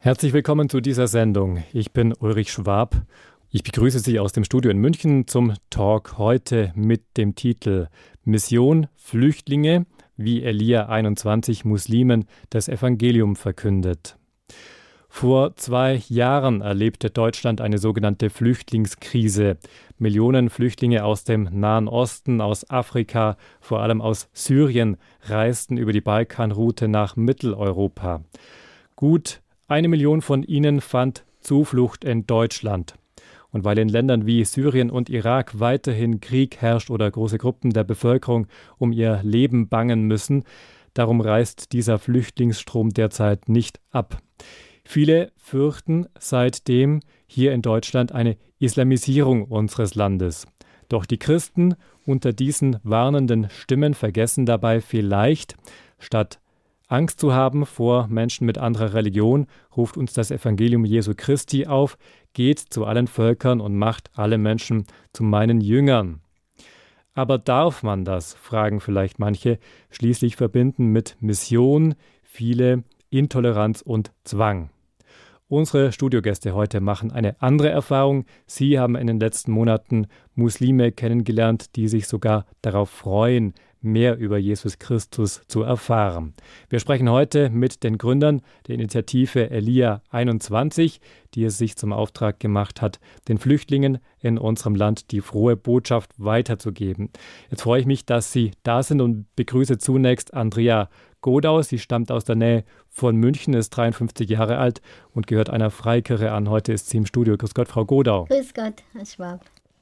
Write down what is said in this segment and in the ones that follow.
Herzlich willkommen zu dieser Sendung. Ich bin Ulrich Schwab. Ich begrüße Sie aus dem Studio in München zum Talk heute mit dem Titel Mission Flüchtlinge, wie Elia 21 Muslimen das Evangelium verkündet. Vor 2 Jahren erlebte Deutschland eine sogenannte Flüchtlingskrise. Millionen Flüchtlinge aus dem Nahen Osten, aus Afrika, vor allem aus Syrien, reisten über die Balkanroute nach Mitteleuropa. Gut 1 Million von ihnen fand Zuflucht in Deutschland. Und weil in Ländern wie Syrien und Irak weiterhin Krieg herrscht oder große Gruppen der Bevölkerung um ihr Leben bangen müssen, darum reißt dieser Flüchtlingsstrom derzeit nicht ab. Viele fürchten seitdem hier in Deutschland eine Islamisierung unseres Landes. Doch die Christen unter diesen warnenden Stimmen vergessen dabei vielleicht, statt Angst zu haben vor Menschen mit anderer Religion, ruft uns das Evangelium Jesu Christi auf, geht zu allen Völkern und macht alle Menschen zu meinen Jüngern. Aber darf man das, fragen vielleicht manche, schließlich verbinden mit Mission viele Intoleranz und Zwang. Unsere Studiogäste heute machen eine andere Erfahrung. Sie haben in den letzten Monaten Muslime kennengelernt, die sich sogar darauf freuen, mehr über Jesus Christus zu erfahren. Wir sprechen heute mit den Gründern der Initiative Elia 21, die es sich zum Auftrag gemacht hat, den Flüchtlingen in unserem Land die frohe Botschaft weiterzugeben. Jetzt freue ich mich, dass Sie da sind und begrüße zunächst Andrea Godau. Sie stammt aus der Nähe von München, ist 53 Jahre alt und gehört einer Freikirche an. Heute ist sie im Studio. Grüß Gott, Frau Godau. Grüß Gott, Herr Schwab.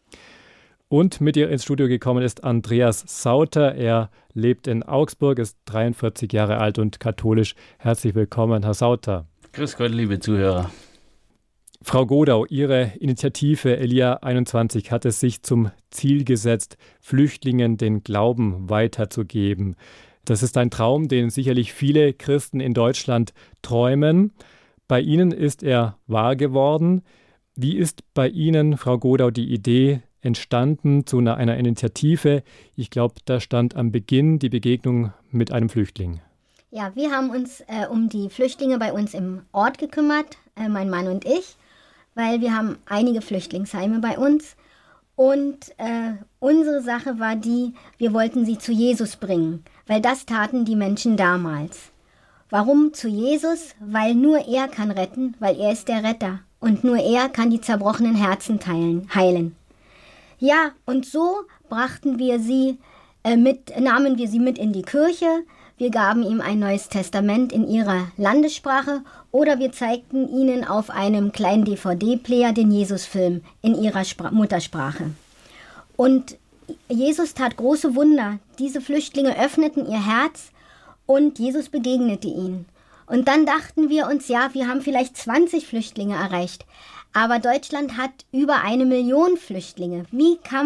Und mit ihr ins Studio gekommen ist Andreas Sauter. Er lebt in Augsburg, ist 43 Jahre alt und katholisch. Herzlich willkommen, Herr Sauter. Grüß Gott, liebe Zuhörer. Frau Godau, Ihre Initiative Elia 21 hat es sich zum Ziel gesetzt, Flüchtlingen den Glauben weiterzugeben. Das ist ein Traum, den sicherlich viele Christen in Deutschland träumen. Bei Ihnen ist er wahr geworden. Wie ist bei Ihnen, Frau Godau, die Idee entstanden zu einer Initiative? Ich glaube, da stand am Beginn die Begegnung mit einem Flüchtling. Ja, wir haben uns um die Flüchtlinge bei uns im Ort gekümmert, mein Mann und ich, weil wir haben einige Flüchtlingsheime bei uns. Und unsere Sache war wir wollten sie zu Jesus bringen, weil das taten die Menschen damals. Warum zu Jesus? Weil nur er kann retten, weil er ist der Retter. Und nur er kann die zerbrochenen Herzen heilen. Ja, und so nahmen wir sie mit in die Kirche. Wir gaben ihm ein neues Testament in ihrer Landessprache oder wir zeigten ihnen auf einem kleinen DVD-Player den Jesus-Film in ihrer Muttersprache. Und Jesus tat große Wunder. Diese Flüchtlinge öffneten ihr Herz und Jesus begegnete ihnen. Und dann dachten wir uns, ja, wir haben vielleicht 20 Flüchtlinge erreicht. Aber Deutschland hat über 1 Million Flüchtlinge. Wie kann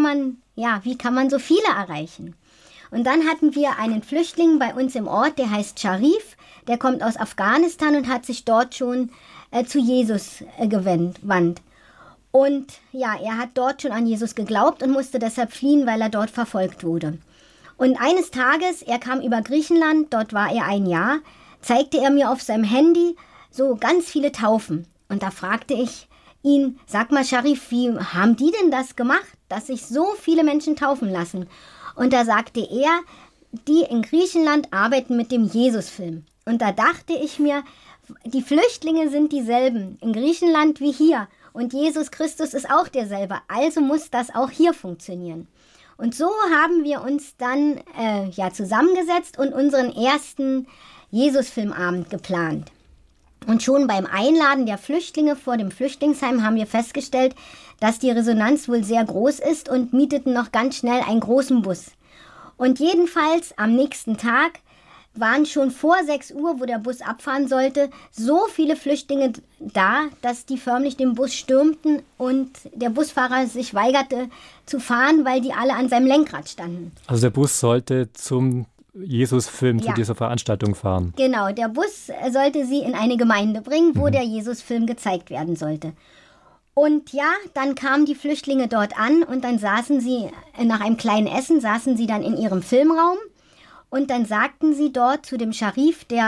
man so viele erreichen? Und dann hatten wir einen Flüchtling bei uns im Ort, der heißt Sharif. Der kommt aus Afghanistan und hat sich dort schon zu Jesus gewandt. Und ja, er hat dort schon an Jesus geglaubt und musste deshalb fliehen, weil er dort verfolgt wurde. Und eines Tages, er kam über Griechenland, dort war er 1 Jahr, zeigte er mir auf seinem Handy so ganz viele Taufen. Und da fragte ich ihn, sag mal Sharif, wie haben die denn das gemacht, dass sich so viele Menschen taufen lassen? Und da sagte er, die in Griechenland arbeiten mit dem Jesus-Film. Und da dachte ich mir, die Flüchtlinge sind dieselben in Griechenland wie hier. Und Jesus Christus ist auch derselbe. Also muss das auch hier funktionieren. Und so haben wir uns dann zusammengesetzt und unseren ersten Jesus-Filmabend geplant. Und schon beim Einladen der Flüchtlinge vor dem Flüchtlingsheim haben wir festgestellt, dass die Resonanz wohl sehr groß ist und mieteten noch ganz schnell einen großen Bus. Und jedenfalls am nächsten Tag waren schon vor 6 Uhr, wo der Bus abfahren sollte, so viele Flüchtlinge da, dass die förmlich den Bus stürmten und der Busfahrer sich weigerte zu fahren, weil die alle an seinem Lenkrad standen. Also der Bus sollte zum Jesus-Film, zu dieser Veranstaltung fahren. Genau, der Bus sollte sie in eine Gemeinde bringen, wo der Jesus-Film gezeigt werden sollte. Und ja, dann kamen die Flüchtlinge dort an und dann saßen sie, nach einem kleinen Essen, saßen sie dann in ihrem Filmraum. Und dann sagten sie dort zu dem Scharif, der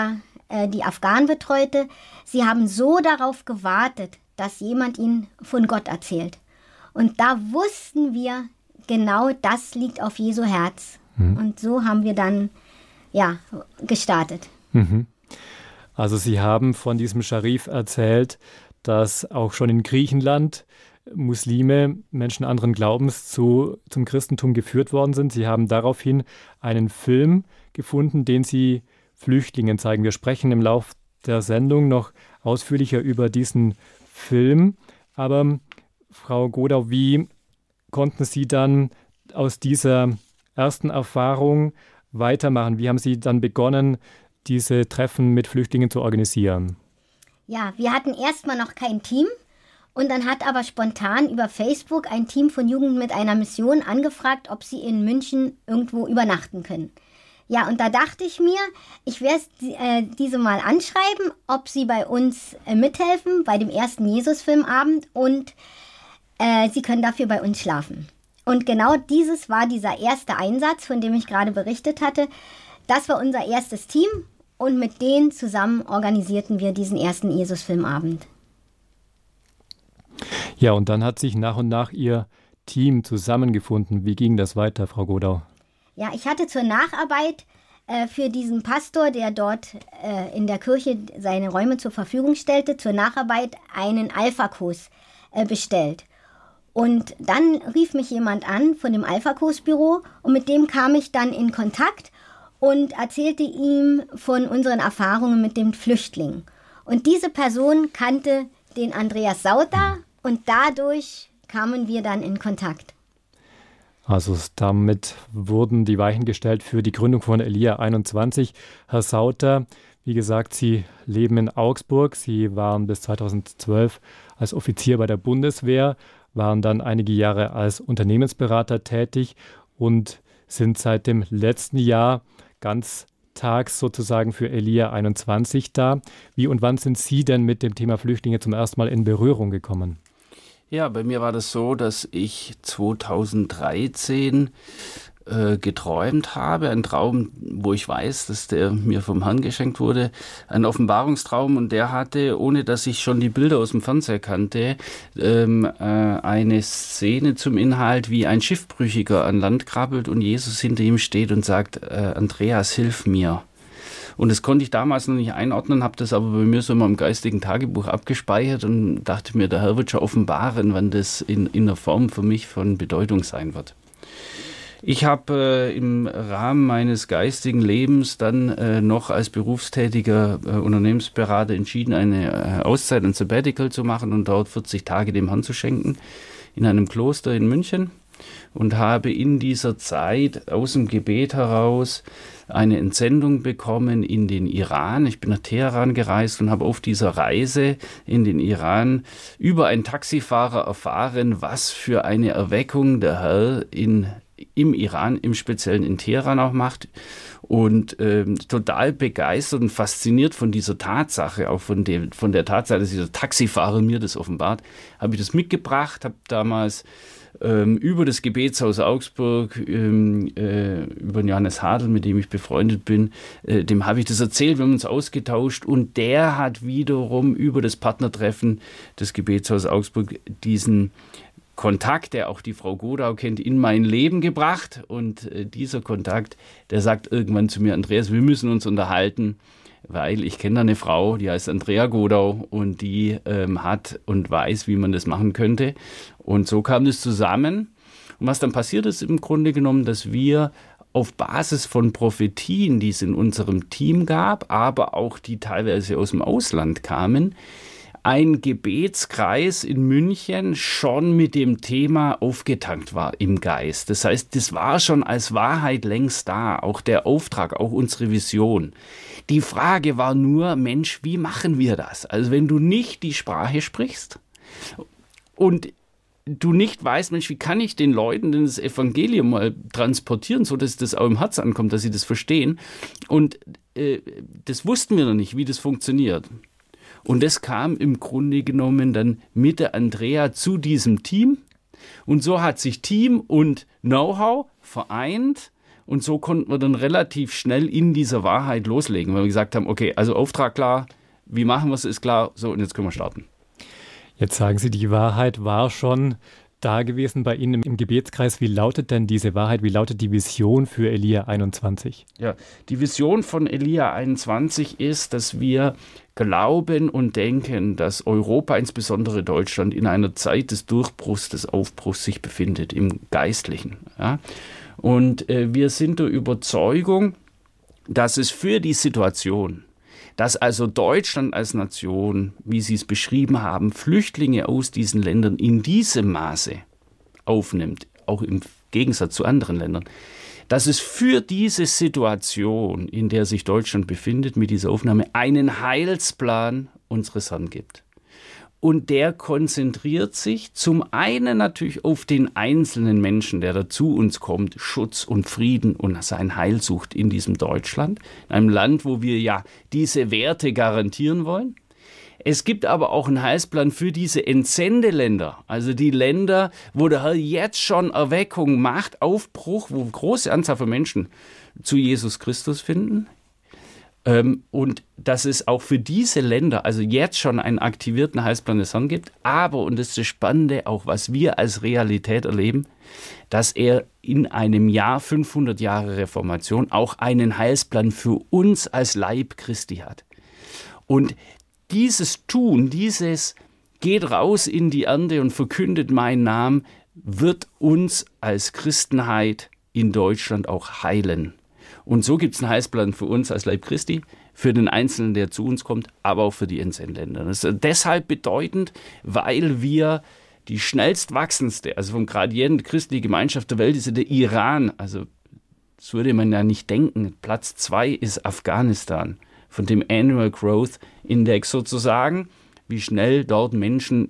die Afghanen betreute, sie haben so darauf gewartet, dass jemand ihnen von Gott erzählt. Und da wussten wir, genau das liegt auf Jesu Herz. Und so haben wir dann gestartet. Also Sie haben von diesem Scharif erzählt, dass auch schon in Griechenland Muslime, Menschen anderen Glaubens zum Christentum geführt worden sind. Sie haben daraufhin einen Film gefunden, den Sie Flüchtlingen zeigen. Wir sprechen im Laufe der Sendung noch ausführlicher über diesen Film. Aber Frau Godau, wie konnten Sie dann aus dieser ersten Erfahrung weitermachen? Wie haben Sie dann begonnen, diese Treffen mit Flüchtlingen zu organisieren? Ja, wir hatten erstmal noch kein Team. Und dann hat aber spontan über Facebook ein Team von Jugend mit einer Mission angefragt, ob sie in München irgendwo übernachten können. Ja, und da dachte ich mir, ich werde diese mal anschreiben, ob sie bei uns mithelfen, bei dem ersten Jesus-Filmabend, und sie können dafür bei uns schlafen. Und genau dieses war dieser erste Einsatz, von dem ich gerade berichtet hatte. Das war unser erstes Team und mit denen zusammen organisierten wir diesen ersten Jesus-Filmabend. Ja, und dann hat sich nach und nach Ihr Team zusammengefunden. Wie ging das weiter, Frau Godau? Ja, ich hatte zur Nacharbeit für diesen Pastor, der dort in der Kirche seine Räume zur Verfügung stellte, zur Nacharbeit einen Alpha-Kurs bestellt. Und dann rief mich jemand an von dem Alpha-Kurs-Büro und mit dem kam ich dann in Kontakt und erzählte ihm von unseren Erfahrungen mit den Flüchtlingen. Und diese Person kannte den Andreas Sauter und dadurch kamen wir dann in Kontakt. Also damit wurden die Weichen gestellt für die Gründung von Elia 21. Herr Sauter, wie gesagt, Sie leben in Augsburg. Sie waren bis 2012 als Offizier bei der Bundeswehr, waren dann einige Jahre als Unternehmensberater tätig und sind seit dem letzten Jahr ganztags sozusagen für Elia 21 da. Wie und wann sind Sie denn mit dem Thema Flüchtlinge zum ersten Mal in Berührung gekommen? Ja, bei mir war das so, dass ich 2013 geträumt habe, ein Traum, wo ich weiß, dass der mir vom Herrn geschenkt wurde, ein Offenbarungstraum, und der hatte, ohne dass ich schon die Bilder aus dem Fernseher kannte, eine Szene zum Inhalt, wie ein Schiffbrüchiger an Land krabbelt und Jesus hinter ihm steht und sagt, Andreas, hilf mir. Und das konnte ich damals noch nicht einordnen, habe das aber bei mir so immer im geistigen Tagebuch abgespeichert und dachte mir, der Herr wird schon offenbaren, wann das in einer Form für mich von Bedeutung sein wird. Ich habe im Rahmen meines geistigen Lebens dann noch als berufstätiger Unternehmensberater entschieden, eine Auszeit, ein Sabbatical zu machen und dort 40 Tage dem Herrn zu schenken in einem Kloster in München, und habe in dieser Zeit aus dem Gebet heraus eine Entsendung bekommen in den Iran. Ich bin nach Teheran gereist und habe auf dieser Reise in den Iran über einen Taxifahrer erfahren, was für eine Erweckung der Herr im Iran, im Speziellen in Teheran auch macht, und total begeistert und fasziniert von dieser Tatsache, auch von der Tatsache, dass dieser Taxifahrer mir das offenbart, habe ich das mitgebracht, habe damals über das Gebetshaus Augsburg, über Johannes Hadl, mit dem ich befreundet bin, dem habe ich das erzählt, wir haben uns ausgetauscht, und der hat wiederum über das Partnertreffen des Gebetshaus Augsburg diesen Kontakt, der auch die Frau Godau kennt, in mein Leben gebracht, und dieser Kontakt, der sagt irgendwann zu mir, Andreas, wir müssen uns unterhalten, weil ich kenne da eine Frau, die heißt Andrea Godau, und die hat und weiß, wie man das machen könnte. Und so kam das zusammen. Und was dann passiert ist im Grunde genommen, dass wir auf Basis von Prophetien, die es in unserem Team gab, aber auch die teilweise aus dem Ausland kamen, ein Gebetskreis in München schon mit dem Thema aufgetankt war im Geist. Das heißt, das war schon als Wahrheit längst da, auch der Auftrag, auch unsere Vision. Die Frage war nur, Mensch, wie machen wir das? Also wenn du nicht die Sprache sprichst und du nicht weißt, Mensch, wie kann ich den Leuten denn das Evangelium mal transportieren, sodass das auch im Herz ankommt, dass sie das verstehen. Und das wussten wir noch nicht, wie das funktioniert. Und das kam im Grunde genommen dann mit der Andrea zu diesem Team. Und so hat sich Team und Know-how vereint. Und so konnten wir dann relativ schnell in dieser Wahrheit loslegen, weil wir gesagt haben, okay, also Auftrag klar, wie machen wir es, ist klar, so und jetzt können wir starten. Jetzt sagen Sie, die Wahrheit war schon da gewesen bei Ihnen im Gebetskreis. Wie lautet denn diese Wahrheit? Wie lautet die Vision für Elia 21? Ja, die Vision von Elia 21 ist, dass wir glauben und denken, dass Europa, insbesondere Deutschland, in einer Zeit des Durchbruchs, des Aufbruchs sich befindet, im Geistlichen. Ja? Und wir sind der Überzeugung, dass es für die Situation, dass also Deutschland als Nation, wie Sie es beschrieben haben, Flüchtlinge aus diesen Ländern in diesem Maße aufnimmt, auch im Gegensatz zu anderen Ländern, dass es für diese Situation, in der sich Deutschland befindet, mit dieser Aufnahme einen Heilsplan unseres Herrn gibt. Und der konzentriert sich zum einen natürlich auf den einzelnen Menschen, der da zu uns kommt, Schutz und Frieden und sein Heil sucht in diesem Deutschland, in einem Land, wo wir ja diese Werte garantieren wollen. Es gibt aber auch einen Heilsplan für diese Entsendeländer, also die Länder, wo der Herr jetzt schon Erweckung macht, Aufbruch, wo große Anzahl von Menschen zu Jesus Christus finden. Und dass es auch für diese Länder, also jetzt schon einen aktivierten Heilsplan des Herrn gibt, aber, und das ist das Spannende, auch was wir als Realität erleben, dass er in einem Jahr 500 Jahre Reformation auch einen Heilsplan für uns als Leib Christi hat. Und dieses Tun, dieses geht raus in die Ernte und verkündet meinen Namen, wird uns als Christenheit in Deutschland auch heilen. Und so gibt es einen Heilsplan für uns als Leib Christi, für den Einzelnen, der zu uns kommt, aber auch für die Inselländer. Das ist deshalb bedeutend, weil wir die schnellst wachsendste, also vom Gradient christliche Gemeinschaft der Welt ist ja der Iran. Also das würde man ja nicht denken. Platz 2 ist Afghanistan, von dem Annual Growth Index sozusagen, wie schnell dort Menschen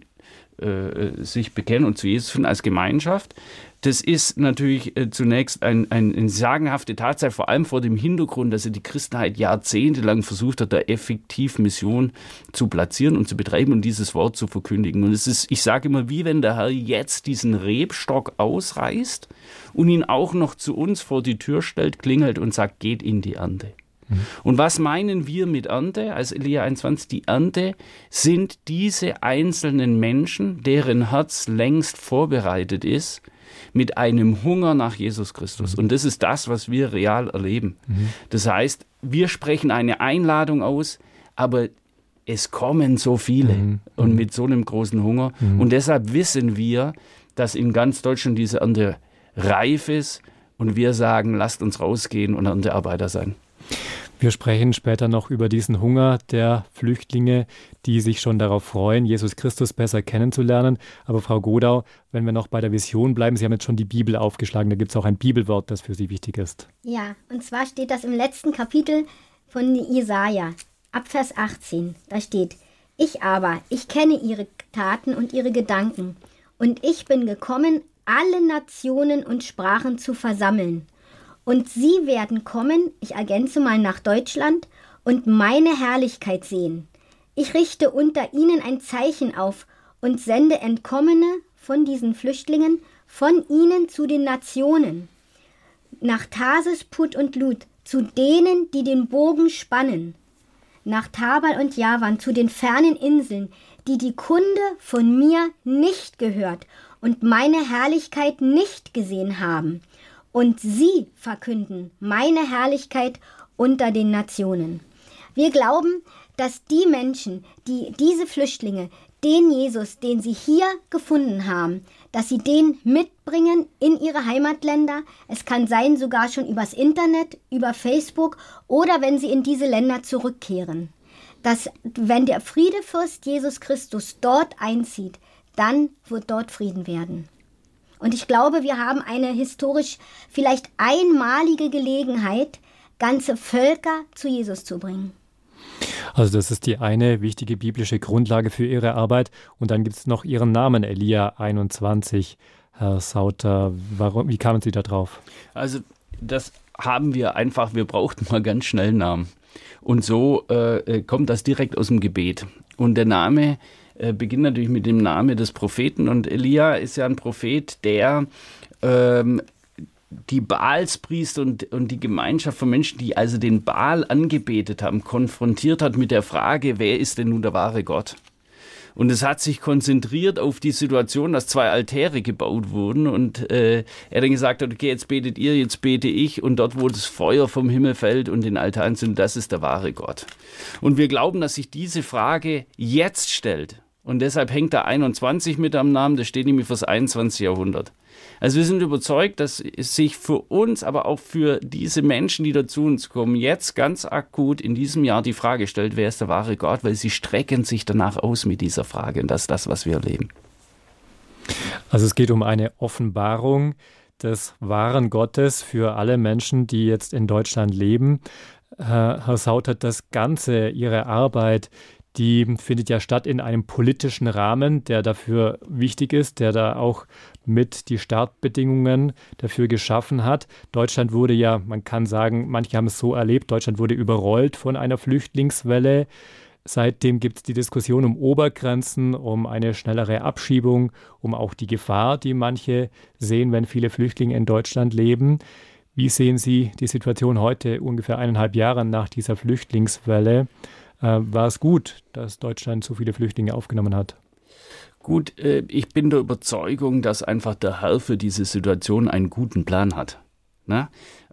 sich bekennen und zu Jesus finden als Gemeinschaft. Das ist natürlich zunächst eine sagenhafte Tatsache, vor allem vor dem Hintergrund, dass die Christenheit jahrzehntelang versucht hat, da effektiv Mission zu platzieren und zu betreiben und dieses Wort zu verkündigen. Und es ist, ich sage immer, wie wenn der Herr jetzt diesen Rebstock ausreißt und ihn auch noch zu uns vor die Tür stellt, klingelt und sagt, geht in die Ernte. Und was meinen wir mit Ernte als Elia 21? Die Ernte sind diese einzelnen Menschen, deren Herz längst vorbereitet ist, mit einem Hunger nach Jesus Christus. Und das ist das, was wir real erleben. Das heißt, wir sprechen eine Einladung aus, aber es kommen so viele und mit so einem großen Hunger. Und deshalb wissen wir, dass in ganz Deutschland diese Ernte reif ist und wir sagen, lasst uns rausgehen und Erntearbeiter sein. Wir sprechen später noch über diesen Hunger der Flüchtlinge, die sich schon darauf freuen, Jesus Christus besser kennenzulernen. Aber Frau Godau, wenn wir noch bei der Vision bleiben, Sie haben jetzt schon die Bibel aufgeschlagen, da gibt es auch ein Bibelwort, das für Sie wichtig ist. Ja, und zwar steht das im letzten Kapitel von Jesaja, ab Vers 18. Da steht, ich kenne ihre Taten und ihre Gedanken. Und ich bin gekommen, alle Nationen und Sprachen zu versammeln. Und sie werden kommen, ich ergänze mal nach Deutschland, und meine Herrlichkeit sehen. Ich richte unter ihnen ein Zeichen auf und sende Entkommene von diesen Flüchtlingen von ihnen zu den Nationen. Nach Tarsis, Put und Lut, zu denen, die den Bogen spannen. Nach Tabal und Javan, zu den fernen Inseln, die die Kunde von mir nicht gehört und meine Herrlichkeit nicht gesehen haben. Und sie verkünden meine Herrlichkeit unter den Nationen. Wir glauben, dass die Menschen, diese Flüchtlinge, den Jesus, den sie hier gefunden haben, dass sie den mitbringen in ihre Heimatländer. Es kann sein, sogar schon übers Internet, über Facebook oder wenn sie in diese Länder zurückkehren. Dass, wenn der Friedefürst Jesus Christus dort einzieht, dann wird dort Frieden werden. Und ich glaube, wir haben eine historisch vielleicht einmalige Gelegenheit, ganze Völker zu Jesus zu bringen. Also das ist die eine wichtige biblische Grundlage für Ihre Arbeit. Und dann gibt es noch Ihren Namen, Elia 21. Herr Sauter, wie kamen Sie da drauf? Also das haben wir einfach, wir brauchten mal ganz schnell einen Namen. Und so kommt das direkt aus dem Gebet. Und der Name beginnt natürlich mit dem Namen des Propheten. Und Elia ist ja ein Prophet, der die Baalspriester und die Gemeinschaft von Menschen, die also den Baal angebetet haben, konfrontiert hat mit der Frage, wer ist denn nun der wahre Gott? Und es hat sich konzentriert auf die Situation, dass 2 Altäre gebaut wurden und er dann gesagt hat, okay, jetzt betet ihr, jetzt bete ich und dort, wo das Feuer vom Himmel fällt und den Altar entzündet, das ist der wahre Gott. Und wir glauben, dass sich diese Frage jetzt stellt. Und deshalb hängt da 21 mit am Namen, das steht nämlich fürs 21. Jahrhundert. Also wir sind überzeugt, dass es sich für uns, aber auch für diese Menschen, die dazu uns kommen, jetzt ganz akut in diesem Jahr die Frage stellt, wer ist der wahre Gott? Weil sie strecken sich danach aus mit dieser Frage und das ist das, was wir erleben. Also es geht um eine Offenbarung des wahren Gottes für alle Menschen, die jetzt in Deutschland leben. Herr Sautert, das Ganze, Ihre Arbeit, die findet ja statt in einem politischen Rahmen, der dafür wichtig ist, der da auch mit die Startbedingungen dafür geschaffen hat. Deutschland wurde ja, man kann sagen, manche haben es so erlebt, Deutschland wurde überrollt von einer Flüchtlingswelle. Seitdem gibt es die Diskussion um Obergrenzen, um eine schnellere Abschiebung, um auch die Gefahr, die manche sehen, wenn viele Flüchtlinge in Deutschland leben. Wie sehen Sie die Situation heute, ungefähr 1,5 Jahre nach dieser Flüchtlingswelle? War es gut, dass Deutschland so viele Flüchtlinge aufgenommen hat? Gut, ich bin der Überzeugung, dass einfach der Herr für diese Situation einen guten Plan hat. Ne?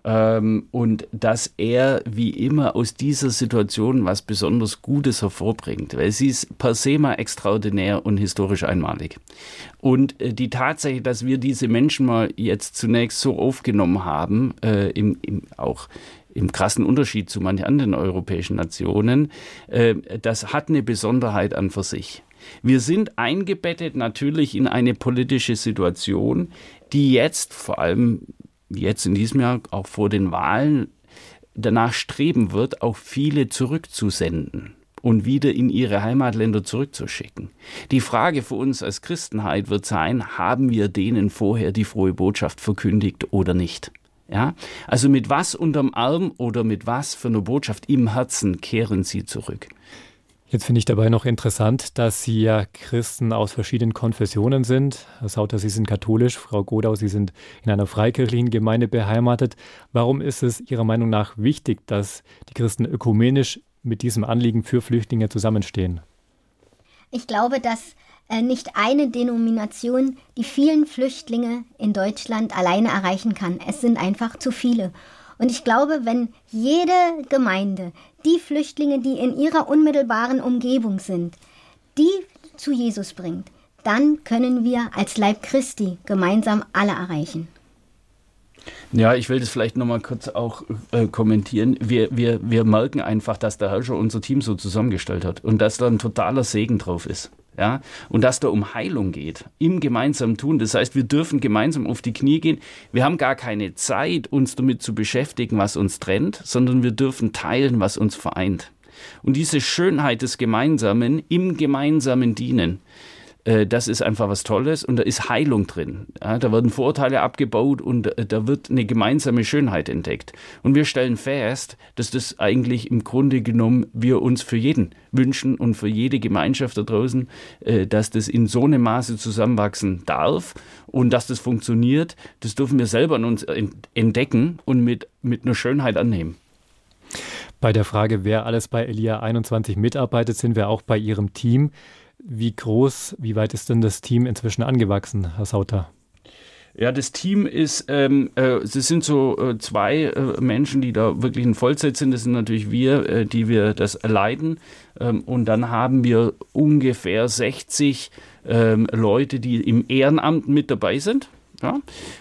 Und dass er wie immer aus dieser Situation was besonders Gutes hervorbringt, weil sie ist per se mal extraordinär und historisch einmalig. Und die Tatsache, dass wir diese Menschen mal jetzt zunächst so aufgenommen haben, auch im krassen Unterschied zu manchen anderen europäischen Nationen, das hat eine Besonderheit an für sich. Wir sind eingebettet natürlich in eine politische Situation, die jetzt, vor allem jetzt in diesem Jahr, auch vor den Wahlen, danach streben wird, auch viele zurückzusenden und wieder in ihre Heimatländer zurückzuschicken. Die Frage für uns als Christenheit wird sein, haben wir denen vorher die frohe Botschaft verkündigt oder nicht? Ja, also mit was unterm Arm oder mit was für einer Botschaft im Herzen kehren sie zurück? Jetzt finde ich dabei noch interessant, dass Sie ja Christen aus verschiedenen Konfessionen sind. Herr Sauter, Sie sind katholisch, Frau Godau, Sie sind in einer freikirchlichen Gemeinde beheimatet. Warum ist es Ihrer Meinung nach wichtig, dass die Christen ökumenisch mit diesem Anliegen für Flüchtlinge zusammenstehen? Ich glaube, dass nicht eine Denomination die vielen Flüchtlinge in Deutschland alleine erreichen kann. Es sind einfach zu viele. Und ich glaube, wenn jede Gemeinde die Flüchtlinge, die in ihrer unmittelbaren Umgebung sind, die zu Jesus bringt, dann können wir als Leib Christi gemeinsam alle erreichen. Ja, ich will das vielleicht nochmal kurz auch kommentieren. Wir merken einfach, dass der Herr schon unser Team so zusammengestellt hat und dass da ein totaler Segen drauf ist. Ja, und dass da um Heilung geht, im gemeinsamen Tun. Das heißt, wir dürfen gemeinsam auf die Knie gehen. Wir haben gar keine Zeit, uns damit zu beschäftigen, was uns trennt, sondern wir dürfen teilen, was uns vereint. Und diese Schönheit des Gemeinsamen, im gemeinsamen Dienen, das ist einfach was Tolles und da ist Heilung drin. Ja, da werden Vorurteile abgebaut und da wird eine gemeinsame Schönheit entdeckt. Und wir stellen fest, dass das eigentlich im Grunde genommen wir uns für jeden wünschen und für jede Gemeinschaft da draußen, dass das in so einem Maße zusammenwachsen darf und dass das funktioniert, das dürfen wir selber an uns entdecken und mit einer Schönheit annehmen. Bei der Frage, wer alles bei Elia 21 mitarbeitet, sind wir auch bei Ihrem Team. Wie weit ist denn das Team inzwischen angewachsen, Herr Sauter? Ja, das Team ist, es sind so 2 Menschen, die da wirklich in Vollzeit sind. Das sind natürlich wir, die wir das leiten. Und dann haben wir ungefähr 60 Leute, die im Ehrenamt mit dabei sind. Ja?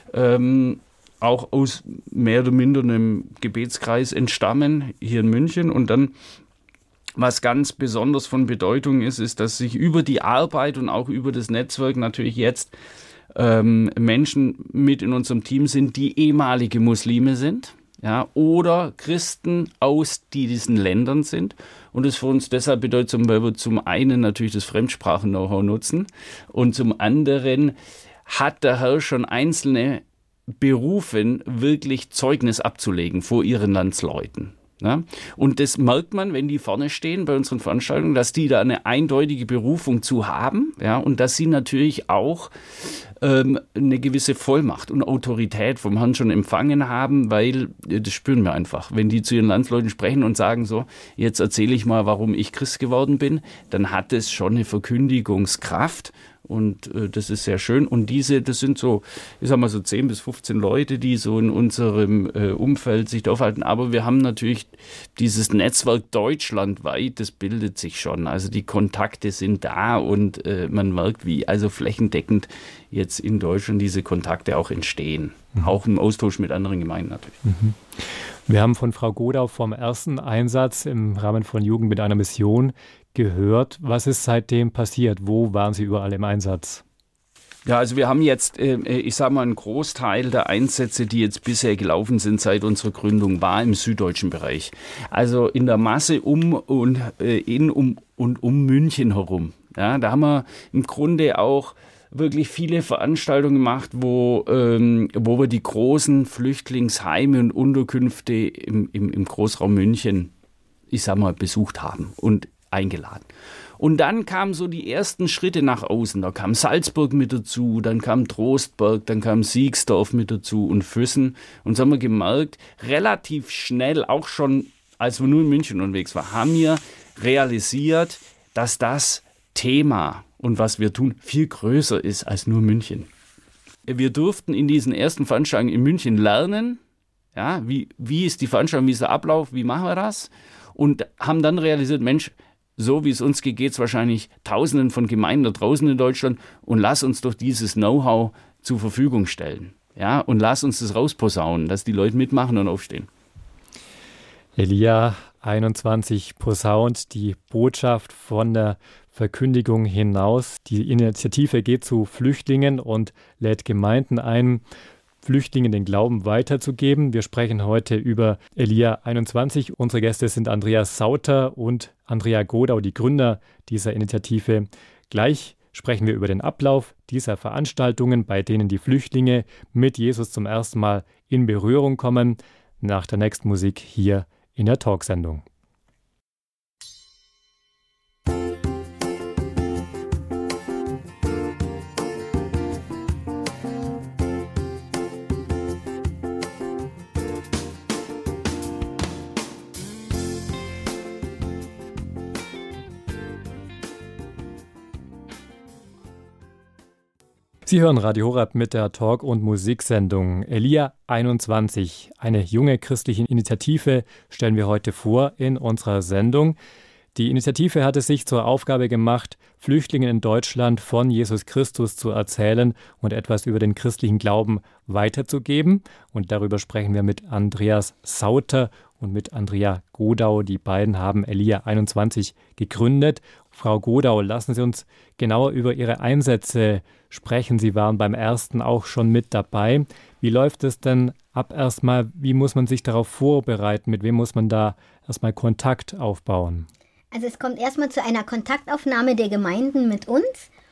Auch aus mehr oder minder einem Gebetskreis entstammen, hier in München. Und dann was ganz besonders von Bedeutung ist, dass sich über die Arbeit und auch über das Netzwerk natürlich jetzt Menschen mit in unserem Team sind, die ehemalige Muslime sind, ja, oder Christen aus diesen Ländern sind. Und das für uns deshalb bedeutsam, weil wir zum einen natürlich das Fremdsprachen-Know-how nutzen und zum anderen hat der Herr schon einzelne berufen, wirklich Zeugnis abzulegen vor ihren Landsleuten. Ja? Und das merkt man, wenn die vorne stehen bei unseren Veranstaltungen, dass die da eine eindeutige Berufung zu haben, ja? Und dass sie natürlich auch eine gewisse Vollmacht und Autorität vom Herrn schon empfangen haben, weil, das spüren wir einfach, wenn die zu ihren Landsleuten sprechen und sagen so, jetzt erzähle ich mal, warum ich Christ geworden bin, dann hat es schon eine Verkündigungskraft. Und das ist sehr schön. Und das sind so, ich sag mal so 10 bis 15 Leute, die so in unserem Umfeld sich da aufhalten. Aber wir haben natürlich dieses Netzwerk deutschlandweit, das bildet sich schon. Also die Kontakte sind da und man merkt, wie also flächendeckend jetzt in Deutschland diese Kontakte auch entstehen. Auch im Austausch mit anderen Gemeinden natürlich. Wir haben von Frau Godau vom ersten Einsatz im Rahmen von Jugend mit einer Mission gehört. Was ist seitdem passiert? Wo waren Sie überall im Einsatz? Ja, also wir haben jetzt, ich sage mal, einen Großteil der Einsätze, die jetzt bisher gelaufen sind seit unserer Gründung, war im süddeutschen Bereich. Also in der Masse um München herum. Ja, da haben wir im Grunde auch wirklich viele Veranstaltungen gemacht, wo wir die großen Flüchtlingsheime und Unterkünfte im Großraum München, ich sag mal, besucht haben und eingeladen. Und dann kamen so die ersten Schritte nach außen. Da kam Salzburg mit dazu, dann kam Trostberg, dann kam Siegsdorf mit dazu und Füssen. Und so haben wir gemerkt, relativ schnell, auch schon als wir nur in München unterwegs waren, haben wir realisiert, dass das Thema und was wir tun viel größer ist als nur München. Wir durften in diesen ersten Veranstaltungen in München lernen, ja, wie ist die Veranstaltung, wie ist der Ablauf, wie machen wir das? Und haben dann realisiert, Mensch, so wie es uns geht, geht es wahrscheinlich Tausenden von Gemeinden da draußen in Deutschland und lass uns doch dieses Know-how zur Verfügung stellen. Ja, und lass uns das rausposaunen, dass die Leute mitmachen und aufstehen. Elia 21 posaunt die Botschaft von der Verkündigung hinaus. Die Initiative geht zu Flüchtlingen und lädt Gemeinden ein, Flüchtlingen den Glauben weiterzugeben. Wir sprechen heute über Elia 21. Unsere Gäste sind Andreas Sauter und Andrea Godau, die Gründer dieser Initiative. Gleich sprechen wir über den Ablauf dieser Veranstaltungen, bei denen die Flüchtlinge mit Jesus zum ersten Mal in Berührung kommen, nach der nächsten Musik hier in der Talksendung. Sie hören Radio Horeb mit der Talk- und Musiksendung. Elia 21, eine junge christliche Initiative, stellen wir heute vor in unserer Sendung. Die Initiative hat es sich zur Aufgabe gemacht, Flüchtlingen in Deutschland von Jesus Christus zu erzählen und etwas über den christlichen Glauben weiterzugeben. Und darüber sprechen wir mit Andreas Sauter und mit Andrea Godau. Die beiden haben Elia 21 gegründet. Frau Godau, lassen Sie uns genauer über Ihre Einsätze sprechen. Sie waren beim ersten auch schon mit dabei. Wie läuft es denn ab erstmal? Wie muss man sich darauf vorbereiten? Mit wem muss man da erstmal Kontakt aufbauen? Also es kommt erstmal zu einer Kontaktaufnahme der Gemeinden mit uns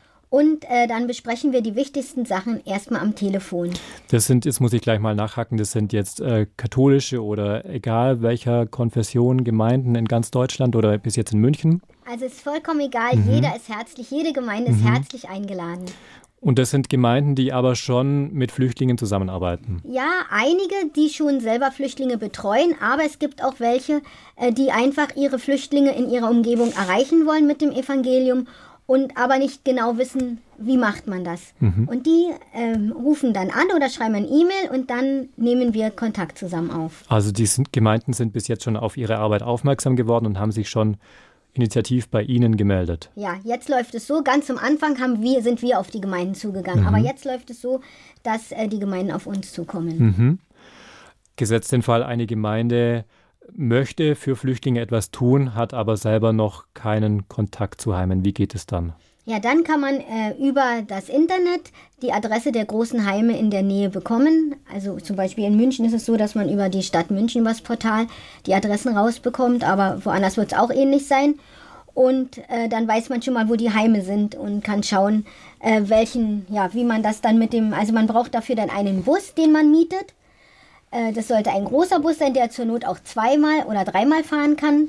und dann besprechen wir die wichtigsten Sachen erstmal am Telefon. Das sind, jetzt muss ich gleich mal nachhaken, das sind jetzt katholische oder egal welcher Konfession Gemeinden in ganz Deutschland oder bis jetzt in München? Also es ist vollkommen egal, jeder ist herzlich, jede Gemeinde ist herzlich eingeladen. Und das sind Gemeinden, die aber schon mit Flüchtlingen zusammenarbeiten? Ja, einige, die schon selber Flüchtlinge betreuen, aber es gibt auch welche, die einfach ihre Flüchtlinge in ihrer Umgebung erreichen wollen mit dem Evangelium und aber nicht genau wissen, wie macht man das. Und die rufen dann an oder schreiben ein E-Mail und dann nehmen wir Kontakt zusammen auf. Also die Gemeinden sind bis jetzt schon auf ihre Arbeit aufmerksam geworden und haben sich schon initiativ bei Ihnen gemeldet? Ja, jetzt läuft es so, ganz am Anfang sind wir auf die Gemeinden zugegangen, aber jetzt läuft es so, dass die Gemeinden auf uns zukommen. Gesetzt den Fall, eine Gemeinde möchte für Flüchtlinge etwas tun, hat aber selber noch keinen Kontakt zu Heimen. Wie geht es dann? Ja, dann kann man über das Internet die Adresse der großen Heime in der Nähe bekommen. Also zum Beispiel in München ist es so, dass man über die Stadt München, über das Portal, die Adressen rausbekommt, aber woanders wird es auch ähnlich sein. Und dann weiß man schon mal, wo die Heime sind und kann schauen, wie man das dann also man braucht dafür dann einen Bus, den man mietet. Das sollte ein großer Bus sein, der zur Not auch 2-mal oder 3-mal fahren kann.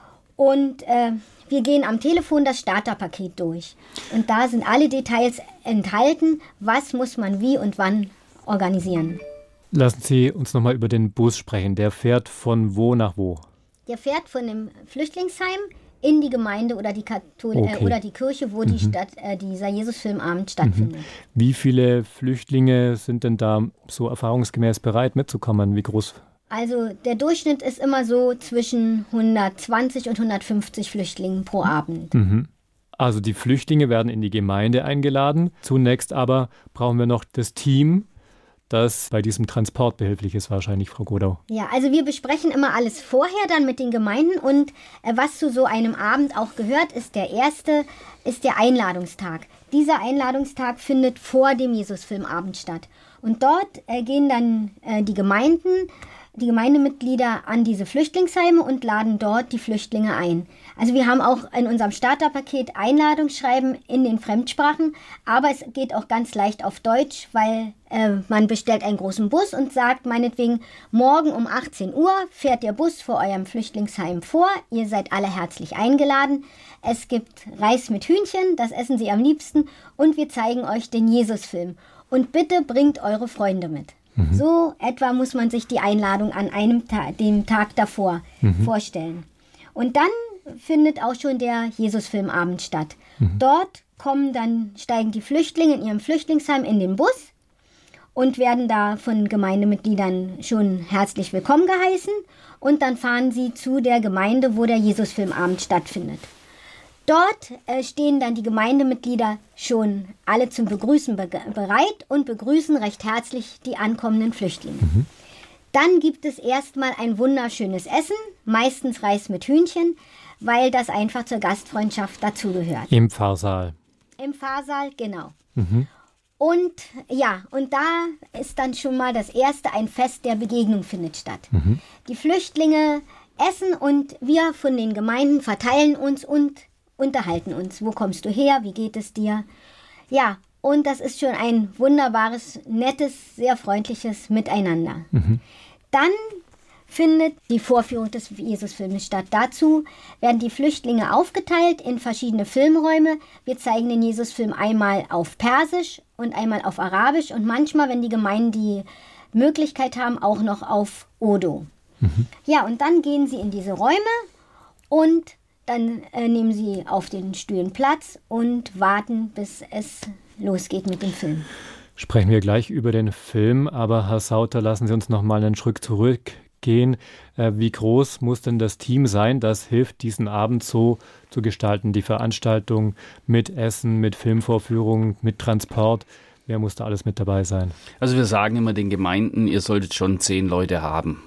Und wir gehen am Telefon das Starterpaket durch. Und da sind alle Details enthalten, was muss man wie und wann organisieren. Lassen Sie uns nochmal über den Bus sprechen. Der fährt von wo nach wo? Der fährt von dem Flüchtlingsheim in die Gemeinde oder die oder die Kirche, wo dieser Jesusfilmabend stattfindet. Wie viele Flüchtlinge sind denn da so erfahrungsgemäß bereit mitzukommen? Wie groß? Also der Durchschnitt ist immer so zwischen 120 und 150 Flüchtlingen pro Abend. Also die Flüchtlinge werden in die Gemeinde eingeladen. Zunächst aber brauchen wir noch das Team, das bei diesem Transport behilflich ist, wahrscheinlich, Frau Godau. Ja, also wir besprechen immer alles vorher dann mit den Gemeinden und was zu so einem Abend auch gehört, ist der Einladungstag. Dieser Einladungstag findet vor dem Jesusfilmabend statt. Und dort gehen dann die Gemeindemitglieder an diese Flüchtlingsheime und laden dort die Flüchtlinge ein. Also wir haben auch in unserem Starterpaket Einladungsschreiben in den Fremdsprachen, aber es geht auch ganz leicht auf Deutsch, weil man bestellt einen großen Bus und sagt meinetwegen, morgen um 18 Uhr fährt der Bus vor eurem Flüchtlingsheim vor, ihr seid alle herzlich eingeladen. Es gibt Reis mit Hühnchen, das essen sie am liebsten und wir zeigen euch den Jesusfilm. Und bitte bringt eure Freunde mit. So etwa muss man sich die Einladung an dem Tag davor vorstellen. Und dann findet auch schon der Jesusfilmabend statt. Dort steigen die Flüchtlinge in ihrem Flüchtlingsheim in den Bus und werden da von Gemeindemitgliedern schon herzlich willkommen geheißen. Und dann fahren sie zu der Gemeinde, wo der Jesusfilmabend stattfindet. Dort stehen dann die Gemeindemitglieder schon alle zum Begrüßen bereit und begrüßen recht herzlich die ankommenden Flüchtlinge. Dann gibt es erstmal ein wunderschönes Essen, meistens Reis mit Hühnchen, weil das einfach zur Gastfreundschaft dazugehört. Im Pfarrsaal. Im Pfarrsaal, genau. Und ja, und da ist dann schon mal das erste, ein Fest der Begegnung findet statt. Die Flüchtlinge essen und wir von den Gemeinden verteilen uns und unterhalten uns. Wo kommst du her? Wie geht es dir? Ja, und das ist schon ein wunderbares, nettes, sehr freundliches Miteinander. Dann findet die Vorführung des Jesusfilmes statt. Dazu werden die Flüchtlinge aufgeteilt in verschiedene Filmräume. Wir zeigen den Jesusfilm einmal auf Persisch und einmal auf Arabisch und manchmal, wenn die Gemeinden die Möglichkeit haben, auch noch auf Urdu. Ja, und dann gehen sie in diese Räume und dann nehmen sie auf den Stühlen Platz und warten, bis es losgeht mit dem Film. Sprechen wir gleich über den Film, aber Herr Sauter, lassen Sie uns noch mal einen Schritt zurückgehen. Wie groß muss denn das Team sein, das hilft, diesen Abend so zu gestalten? Die Veranstaltung mit Essen, mit Filmvorführungen, mit Transport. Wer muss da alles mit dabei sein? Also wir sagen immer den Gemeinden, ihr solltet schon 10 Leute haben,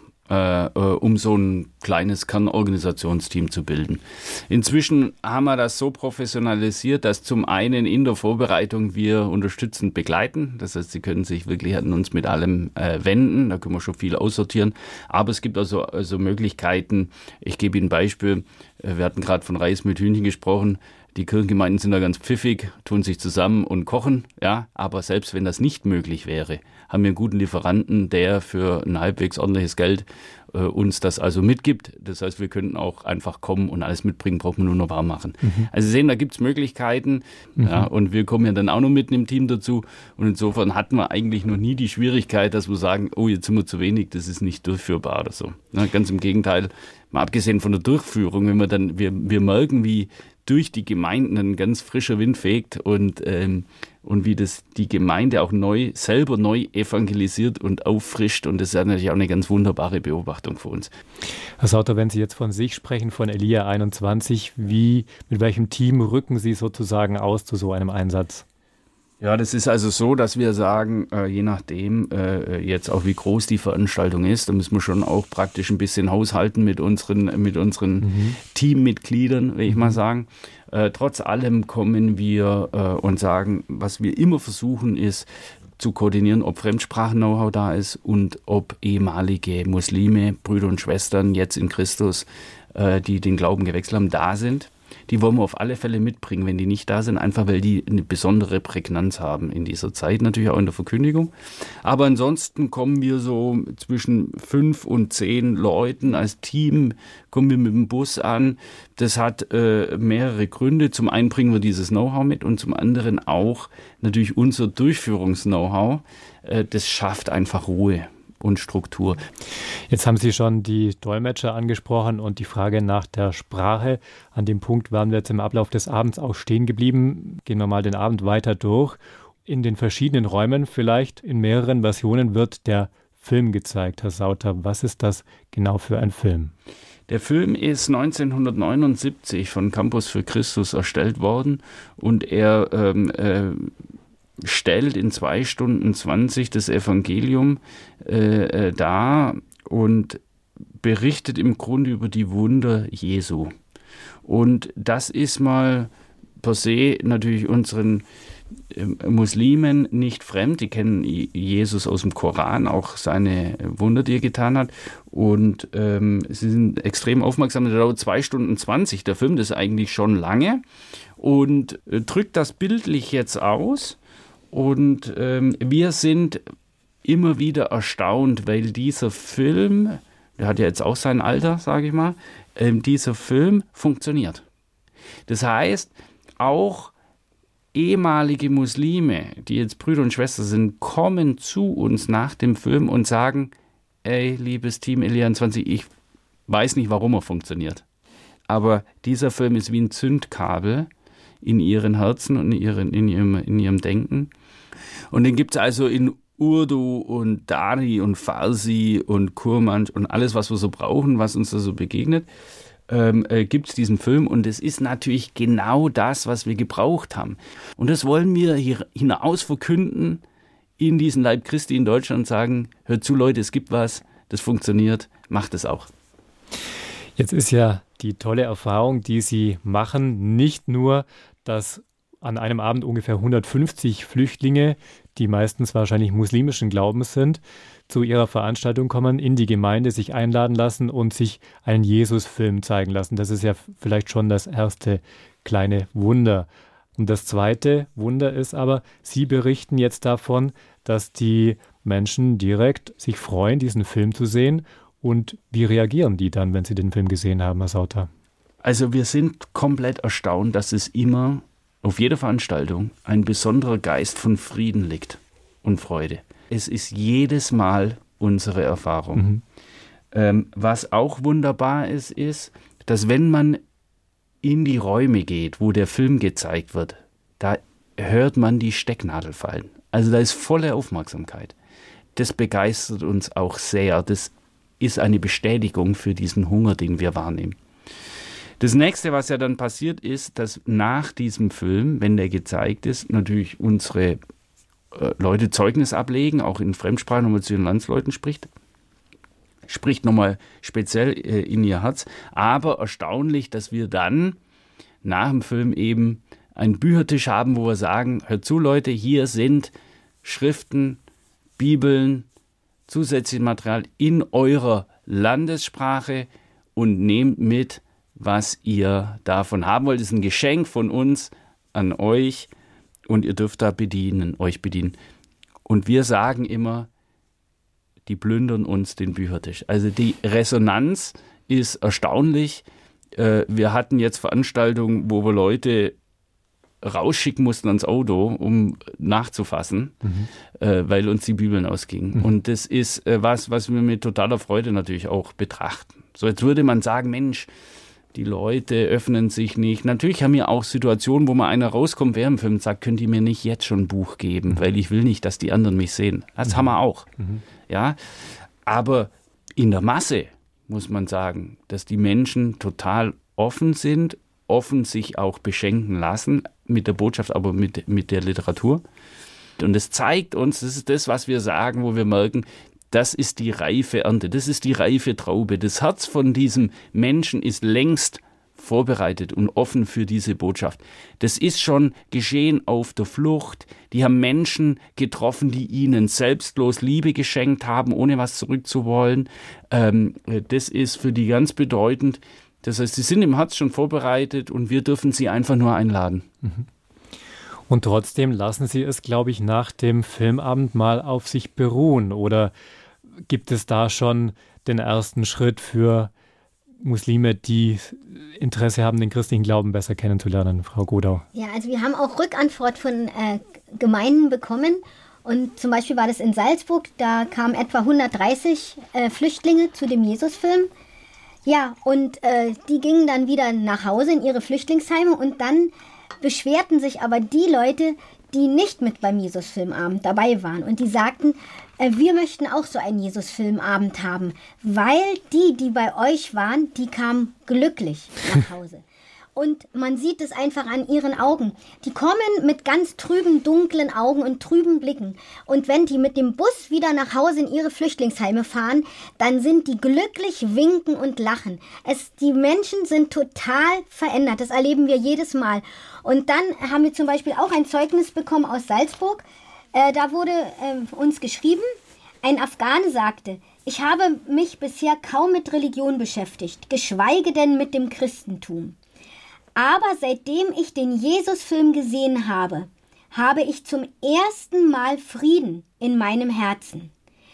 um so ein kleines Kernorganisationsteam zu bilden. Inzwischen haben wir das so professionalisiert, dass zum einen in der Vorbereitung wir unterstützend begleiten. Das heißt, Sie können sich wirklich an uns mit allem wenden. Da können wir schon viel aussortieren. Aber es gibt also Möglichkeiten. Ich gebe Ihnen ein Beispiel. Wir hatten gerade von Reis mit Hühnchen gesprochen. Die Kirchengemeinden sind da ganz pfiffig, tun sich zusammen und kochen. Ja, aber selbst wenn das nicht möglich wäre, haben wir einen guten Lieferanten, der für ein halbwegs ordentliches Geld uns das also mitgibt. Das heißt, wir könnten auch einfach kommen und alles mitbringen, braucht man nur noch warm machen. Also Sie sehen, da gibt es Möglichkeiten. Ja, und wir kommen ja dann auch noch mitten im Team dazu. Und insofern hatten wir eigentlich noch nie die Schwierigkeit, dass wir sagen, oh, jetzt sind wir zu wenig, das ist nicht durchführbar oder so. Ja, ganz im Gegenteil, mal abgesehen von der Durchführung, wenn wir dann, wir merken, wie durch die Gemeinden ein ganz frischer Wind fegt und wie das die Gemeinde auch selber neu evangelisiert und auffrischt. Und das ist ja natürlich auch eine ganz wunderbare Beobachtung für uns. Herr Sauter, wenn Sie jetzt von sich sprechen, von Elia 21, mit welchem Team rücken Sie sozusagen aus zu so einem Einsatz? Ja, das ist also so, dass wir sagen, je nachdem jetzt auch wie groß die Veranstaltung ist, da müssen wir schon auch praktisch ein bisschen haushalten mit unseren Teammitgliedern, will ich mal sagen. Trotz allem kommen wir und sagen, was wir immer versuchen ist, zu koordinieren, ob Fremdsprachen-Know-how da ist und ob ehemalige Muslime, Brüder und Schwestern jetzt in Christus, die den Glauben gewechselt haben, da sind. Die wollen wir auf alle Fälle mitbringen, wenn die nicht da sind, einfach weil die eine besondere Prägnanz haben in dieser Zeit, natürlich auch in der Verkündigung. Aber ansonsten kommen wir so zwischen 5 und 10 Leuten als Team, kommen wir mit dem Bus an. Das hat mehrere Gründe. Zum einen bringen wir dieses Know-how mit und zum anderen auch natürlich unser Durchführungs-Know-how. Das schafft einfach Ruhe und Struktur. Jetzt haben Sie schon die Dolmetscher angesprochen und die Frage nach der Sprache. An dem Punkt waren wir jetzt im Ablauf des Abends auch stehen geblieben. Gehen wir mal den Abend weiter durch. In den verschiedenen Räumen, vielleicht in mehreren Versionen, wird der Film gezeigt. Herr Sauter, was ist das genau für ein Film? Der Film ist 1979 von Campus für Christus erstellt worden und er stellt in 2 Stunden 20 das Evangelium dar und berichtet im Grunde über die Wunder Jesu. Und das ist mal per se natürlich unseren Muslimen nicht fremd. Die kennen Jesus aus dem Koran, auch seine Wunder, die er getan hat. Und sie sind extrem aufmerksam. Der dauert 2 Stunden 20, der Film, das ist eigentlich schon lange. Und drückt das bildlich jetzt aus. Und wir sind immer wieder erstaunt, weil dieser Film, der hat ja jetzt auch sein Alter, sage ich mal, dieser Film funktioniert. Das heißt, auch ehemalige Muslime, die jetzt Brüder und Schwestern sind, kommen zu uns nach dem Film und sagen, ey, liebes Team Elia 20, ich weiß nicht, warum er funktioniert. Aber dieser Film ist wie ein Zündkabel in ihren Herzen und in ihrem Denken. Und den gibt es also in Urdu und Dari und Farsi und Kurmansch und alles, was wir so brauchen, was uns da so begegnet, gibt es diesen Film. Und es ist natürlich genau das, was wir gebraucht haben. Und das wollen wir hier hinaus verkünden in diesen Leib Christi in Deutschland und sagen, hört zu Leute, es gibt was, das funktioniert, macht es auch. Jetzt ist ja die tolle Erfahrung, die Sie machen, nicht nur, dass an einem Abend ungefähr 150 Flüchtlinge, die meistens wahrscheinlich muslimischen Glaubens sind, zu ihrer Veranstaltung kommen, in die Gemeinde sich einladen lassen und sich einen Jesus-Film zeigen lassen. Das ist ja vielleicht schon das erste kleine Wunder. Und das zweite Wunder ist aber, Sie berichten jetzt davon, dass die Menschen direkt sich freuen, diesen Film zu sehen. Und wie reagieren die dann, wenn sie den Film gesehen haben, Herr Sauter? Also wir sind komplett erstaunt, dass es immer auf jeder Veranstaltung ein besonderer Geist von Frieden liegt und Freude. Es ist jedes Mal unsere Erfahrung. Was auch wunderbar ist, dass wenn man in die Räume geht, wo der Film gezeigt wird, da hört man die Stecknadel fallen. Also da ist volle Aufmerksamkeit. Das begeistert uns auch sehr. Das ist eine Bestätigung für diesen Hunger, den wir wahrnehmen. Das nächste, was ja dann passiert, ist, dass nach diesem Film, wenn der gezeigt ist, natürlich unsere Leute Zeugnis ablegen, auch in Fremdsprachen, wenn man zu den Landsleuten spricht nochmal speziell in ihr Herz. Aber erstaunlich, dass wir dann nach dem Film eben einen Büchertisch haben, wo wir sagen, hört zu Leute, hier sind Schriften, Bibeln, zusätzliches Material in eurer Landessprache und nehmt mit, was ihr davon haben wollt. Das ist ein Geschenk von uns an euch und ihr dürft da euch bedienen. Und wir sagen immer, die plündern uns den Büchertisch. Also die Resonanz ist erstaunlich. Wir hatten jetzt Veranstaltungen, wo wir Leute rausschicken mussten ans Auto, um nachzufassen, weil uns die Bibeln ausgingen. Und das ist was wir mit totaler Freude natürlich auch betrachten. So, jetzt würde man sagen, Mensch, die Leute öffnen sich nicht. Natürlich haben wir auch Situationen, wo mal einer rauskommt während dem Film und sagt, könnt ihr mir nicht jetzt schon ein Buch geben, weil ich will nicht, dass die anderen mich sehen. Das haben wir auch. Ja? Aber in der Masse muss man sagen, dass die Menschen total offen sind, offen sich auch beschenken lassen mit der Botschaft, aber mit der Literatur. Und das zeigt uns, das ist das, was wir sagen, wo wir merken, das ist die reife Ernte, das ist die reife Traube. Das Herz von diesem Menschen ist längst vorbereitet und offen für diese Botschaft. Das ist schon geschehen auf der Flucht. Die haben Menschen getroffen, die ihnen selbstlos Liebe geschenkt haben, ohne was zurückzuwollen. Das ist für die ganz bedeutend. Das heißt, sie sind im Herz schon vorbereitet und wir dürfen sie einfach nur einladen. Und trotzdem lassen Sie es, glaube ich, nach dem Filmabend mal auf sich beruhen. Oder gibt es da schon den ersten Schritt für Muslime, die Interesse haben, den christlichen Glauben besser kennenzulernen, Frau Godau? Ja, also wir haben auch Rückantwort von Gemeinden bekommen. Und zum Beispiel war das in Salzburg, da kamen etwa 130 Flüchtlinge zu dem Jesusfilm. Ja, und die gingen dann wieder nach Hause in ihre Flüchtlingsheime und dann beschwerten sich aber die Leute, die nicht mit beim Jesusfilmabend dabei waren. Und die sagten, wir möchten auch so einen Jesusfilmabend haben, weil die bei euch waren, die kamen glücklich nach Hause. Und man sieht es einfach an ihren Augen. Die kommen mit ganz trüben, dunklen Augen und trüben Blicken. Und wenn die mit dem Bus wieder nach Hause in ihre Flüchtlingsheime fahren, dann sind die glücklich, winken und lachen. Die Menschen sind total verändert. Das erleben wir jedes Mal. Und dann haben wir zum Beispiel auch ein Zeugnis bekommen aus Salzburg. Da wurde uns geschrieben, ein Afghane sagte, ich habe mich bisher kaum mit Religion beschäftigt, geschweige denn mit dem Christentum. Aber seitdem ich den Jesus-Film gesehen habe, habe ich zum ersten Mal Frieden in meinem Herzen.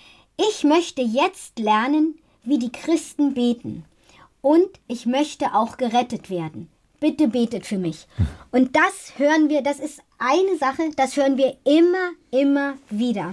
Ich möchte jetzt lernen, wie die Christen beten. Und ich möchte auch gerettet werden. Bitte betet für mich. Und das hören wir, das ist eine Sache, das hören wir immer wieder.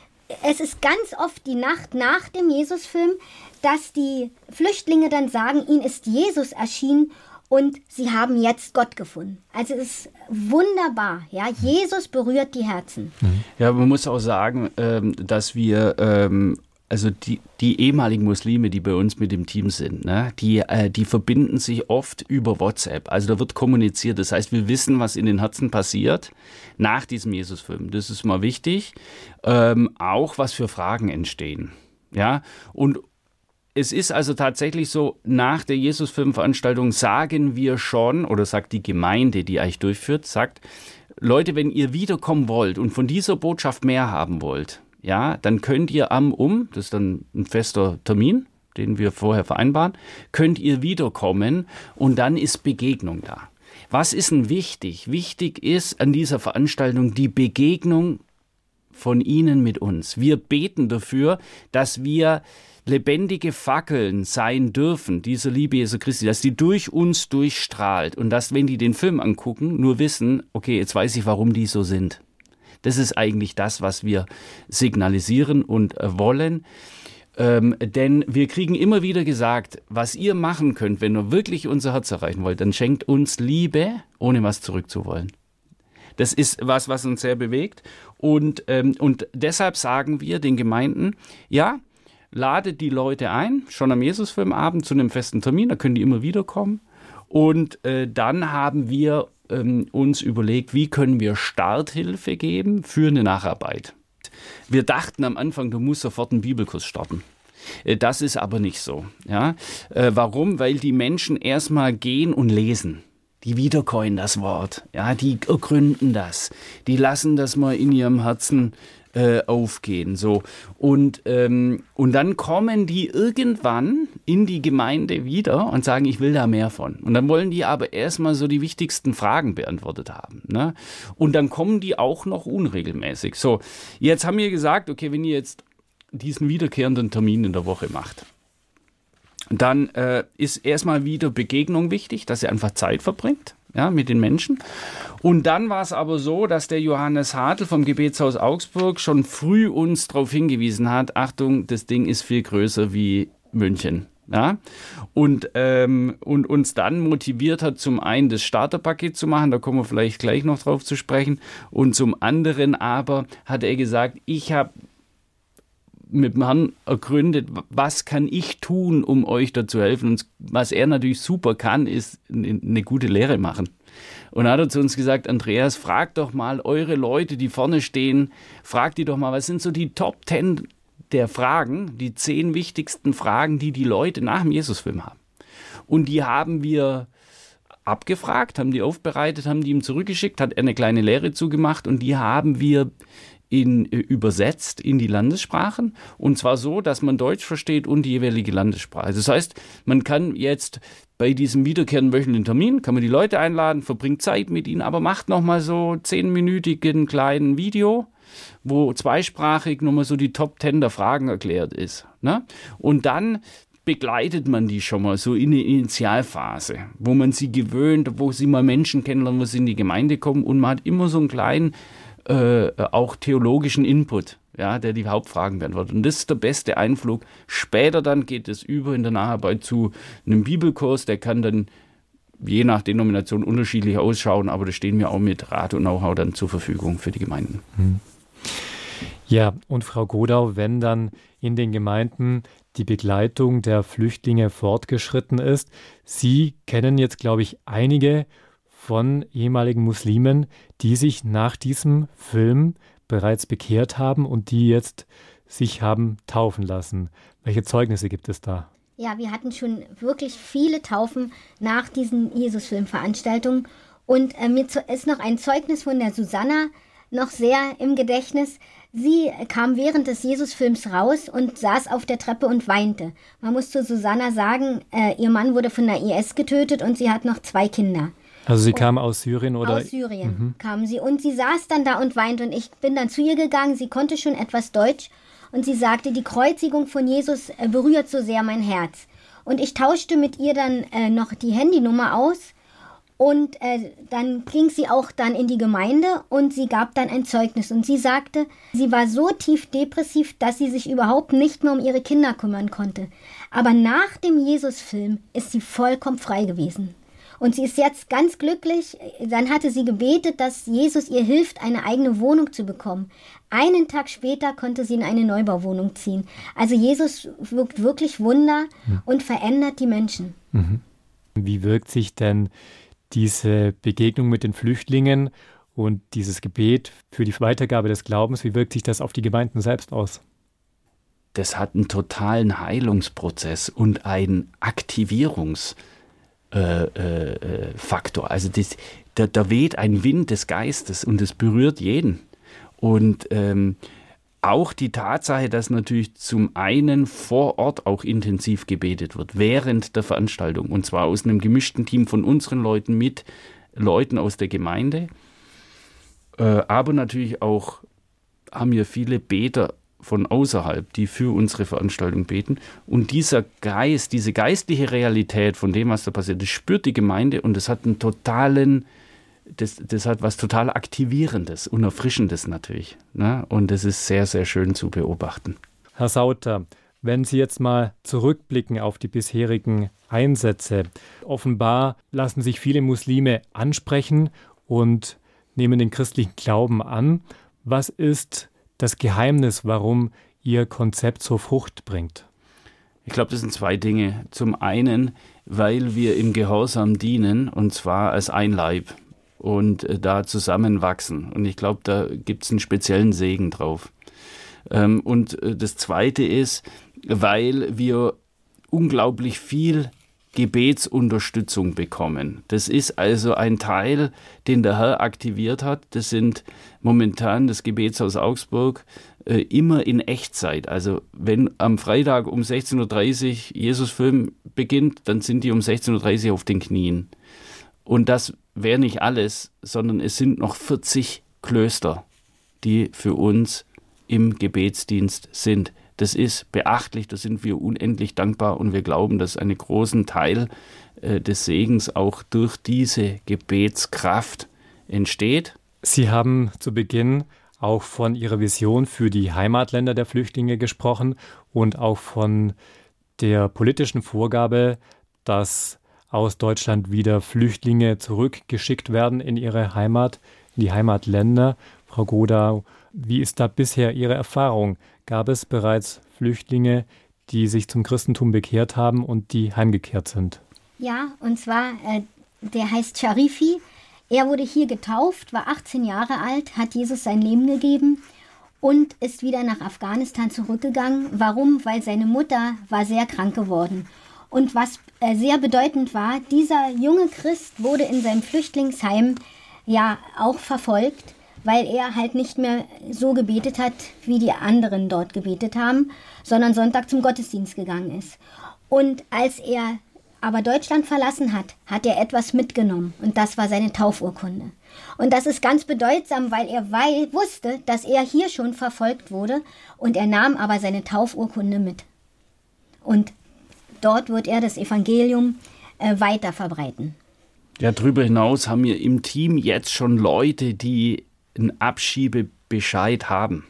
Es ist ganz oft die Nacht nach dem Jesus-Film, dass die Flüchtlinge dann sagen, ihnen ist Jesus erschienen und sie haben jetzt Gott gefunden. Also es ist wunderbar. Ja? Jesus berührt die Herzen. Ja, man muss auch sagen, dass wir, also die ehemaligen Muslime, die bei uns mit dem Team sind, ne, die verbinden sich oft über WhatsApp. Also da wird kommuniziert. Das heißt, wir wissen, was in den Herzen passiert nach diesem Jesusfilm. Das ist mal wichtig. Auch was für Fragen entstehen. Ja, und es ist also tatsächlich so, nach der Jesusfilmveranstaltung sagen wir schon, oder sagt die Gemeinde, die eigentlich durchführt, sagt, Leute, wenn ihr wiederkommen wollt und von dieser Botschaft mehr haben wollt, ja, dann könnt ihr das ist dann ein fester Termin, den wir vorher vereinbaren, könnt ihr wiederkommen und dann ist Begegnung da. Was ist denn wichtig? Wichtig ist an dieser Veranstaltung die Begegnung von Ihnen mit uns. Wir beten dafür, dass wir lebendige Fackeln sein dürfen, dieser Liebe Jesu Christi, dass die durch uns durchstrahlt und dass, wenn die den Film angucken, nur wissen, okay, jetzt weiß ich, warum die so sind. Das ist eigentlich das, was wir signalisieren und wollen. Denn wir kriegen immer wieder gesagt, was ihr machen könnt, wenn ihr wirklich unser Herz erreichen wollt, dann schenkt uns Liebe, ohne was zurückzuwollen. Das ist was uns sehr bewegt. Und deshalb sagen wir den Gemeinden, ja, ladet die Leute ein, schon am Jesusfilmabend zu einem festen Termin, da können die immer wieder kommen. Und dann haben wir uns überlegt, wie können wir Starthilfe geben für eine Nacharbeit. Wir dachten am Anfang, du musst sofort einen Bibelkurs starten. Das ist aber nicht so. Ja? Warum? Weil die Menschen erstmal gehen und lesen. Die wiederkäuen das Wort. Ja? Die ergründen das. Die lassen das mal in ihrem Herzen aufgehen. So. Und dann kommen die irgendwann in die Gemeinde wieder und sagen, ich will da mehr von. Und dann wollen die aber erstmal so die wichtigsten Fragen beantwortet haben. Ne? Und dann kommen die auch noch unregelmäßig. So, jetzt haben wir gesagt, okay, wenn ihr jetzt diesen wiederkehrenden Termin in der Woche macht, dann ist erstmal wieder Begegnung wichtig, dass ihr einfach Zeit verbringt. Ja, mit den Menschen. Und dann war es aber so, dass der Johannes Hartl vom Gebetshaus Augsburg schon früh uns darauf hingewiesen hat, Achtung, das Ding ist viel größer wie München. Ja? Und uns dann motiviert hat, zum einen das Starterpaket zu machen, da kommen wir vielleicht gleich noch drauf zu sprechen, und zum anderen aber hat er gesagt, ich habe mit dem Herrn ergründet, was kann ich tun, um euch da zu helfen. Und was er natürlich super kann, ist eine gute Lehre machen. Und dann hat er zu uns gesagt, Andreas, fragt doch mal eure Leute, die vorne stehen, fragt die doch mal, was sind so die Top 10 der Fragen, die 10 wichtigsten Fragen, die die Leute nach dem Jesusfilm haben. Und die haben wir abgefragt, haben die aufbereitet, haben die ihm zurückgeschickt, hat er eine kleine Lehre zugemacht und die haben wir übersetzt in die Landessprachen, und zwar so, dass man Deutsch versteht und die jeweilige Landessprache. Das heißt, man kann jetzt bei diesem wiederkehrenden wöchentlichen Termin, kann man die Leute einladen, verbringt Zeit mit ihnen, aber macht nochmal so 10-minütigen kleinen Video, wo zweisprachig nochmal so die Top 10 der Fragen erklärt ist. Ne? Und dann begleitet man die schon mal so in eine Initialphase, wo man sie gewöhnt, wo sie mal Menschen kennenlernen, wo sie in die Gemeinde kommen, und man hat immer so einen kleinen auch theologischen Input, ja, der die Hauptfragen beantwortet. Und das ist der beste Einflug. Später dann geht es über in der Nacharbeit zu einem Bibelkurs, der kann dann je nach Denomination unterschiedlich ausschauen, aber da stehen wir auch mit Rat und Know-how dann zur Verfügung für die Gemeinden. Ja, und Frau Godau, wenn dann in den Gemeinden die Begleitung der Flüchtlinge fortgeschritten ist, Sie kennen jetzt, glaube ich, einige von ehemaligen Muslimen, die sich nach diesem Film bereits bekehrt haben und die jetzt sich haben taufen lassen. Welche Zeugnisse gibt es da? Ja, wir hatten schon wirklich viele Taufen nach diesen Jesus-Film-Veranstaltungen. Und mir ist noch ein Zeugnis von der Susanna noch sehr im Gedächtnis. Sie kam während des Jesus-Films raus und saß auf der Treppe und weinte. Man muss zu Susanna sagen, ihr Mann wurde von der IS getötet und sie hat noch 2 Kinder. Also sie kam aus Syrien, oder? Aus Syrien kam sie, und sie saß dann da und weinte, und ich bin dann zu ihr gegangen, sie konnte schon etwas Deutsch, und sie sagte, die Kreuzigung von Jesus berührt so sehr mein Herz. Und ich tauschte mit ihr dann noch die Handynummer aus, und dann ging sie auch dann in die Gemeinde und sie gab dann ein Zeugnis, und sie sagte, sie war so tief depressiv, dass sie sich überhaupt nicht mehr um ihre Kinder kümmern konnte. Aber nach dem Jesus-Film ist sie vollkommen frei gewesen. Und sie ist jetzt ganz glücklich. Dann hatte sie gebetet, dass Jesus ihr hilft, eine eigene Wohnung zu bekommen. Einen Tag später konnte sie in eine Neubauwohnung ziehen. Also Jesus wirkt wirklich Wunder und verändert die Menschen. Wie wirkt sich denn diese Begegnung mit den Flüchtlingen und dieses Gebet für die Weitergabe des Glaubens, wie wirkt sich das auf die Gemeinden selbst aus? Das hat einen totalen Heilungsprozess und einen Aktivierungsfaktor. Also da weht ein Wind des Geistes und es berührt jeden. Und auch die Tatsache, dass natürlich zum einen vor Ort auch intensiv gebetet wird, während der Veranstaltung. Und zwar aus einem gemischten Team von unseren Leuten mit Leuten aus der Gemeinde. Aber natürlich auch haben wir viele Beter von außerhalb, die für unsere Veranstaltung beten. Und dieser Geist, diese geistliche Realität von dem, was da passiert, das spürt die Gemeinde, und das hat einen totalen, das hat was total Aktivierendes und Erfrischendes natürlich. Ne? Und das ist sehr, sehr schön zu beobachten. Herr Sauter, wenn Sie jetzt mal zurückblicken auf die bisherigen Einsätze, offenbar lassen sich viele Muslime ansprechen und nehmen den christlichen Glauben an. Was ist das Geheimnis, warum Ihr Konzept so Frucht bringt? Ich glaube, das sind 2 Dinge. Zum einen, weil wir im Gehorsam dienen, und zwar als ein Leib, und da zusammenwachsen. Und ich glaube, da gibt es einen speziellen Segen drauf. Und das Zweite ist, weil wir unglaublich viel Gebetsunterstützung bekommen. Das ist also ein Teil, den der Herr aktiviert hat. Das sind momentan das Gebetshaus Augsburg immer in Echtzeit. Also wenn am Freitag um 16.30 Uhr Jesus-Film beginnt, dann sind die um 16.30 Uhr auf den Knien. Und das wäre nicht alles, sondern es sind noch 40 Klöster, die für uns im Gebetsdienst sind. Das ist beachtlich, da sind wir unendlich dankbar, und wir glauben, dass einen großen Teil des Segens auch durch diese Gebetskraft entsteht. Sie haben zu Beginn auch von Ihrer Vision für die Heimatländer der Flüchtlinge gesprochen und auch von der politischen Vorgabe, dass aus Deutschland wieder Flüchtlinge zurückgeschickt werden in ihre Heimat, in die Heimatländer. Frau Godau, wie ist da bisher Ihre Erfahrung? Gab es bereits Flüchtlinge, die sich zum Christentum bekehrt haben und die heimgekehrt sind? Ja, und zwar, der heißt Sharifi. Er wurde hier getauft, war 18 Jahre alt, hat Jesus sein Leben gegeben und ist wieder nach Afghanistan zurückgegangen. Warum? Weil seine Mutter war sehr krank geworden. Und was sehr bedeutend war, dieser junge Christ wurde in seinem Flüchtlingsheim ja auch verfolgt, weil er halt nicht mehr so gebetet hat, wie die anderen dort gebetet haben, sondern Sonntag zum Gottesdienst gegangen ist. Und als er aber Deutschland verlassen hat, hat er etwas mitgenommen und das war seine Taufurkunde. Und das ist ganz bedeutsam, weil er wusste, dass er hier schon verfolgt wurde und er nahm aber seine Taufurkunde mit. Und dort wird er das Evangelium weiter verbreiten. Ja, darüber hinaus haben wir im Team jetzt schon Leute, die einen Abschiebebescheid haben.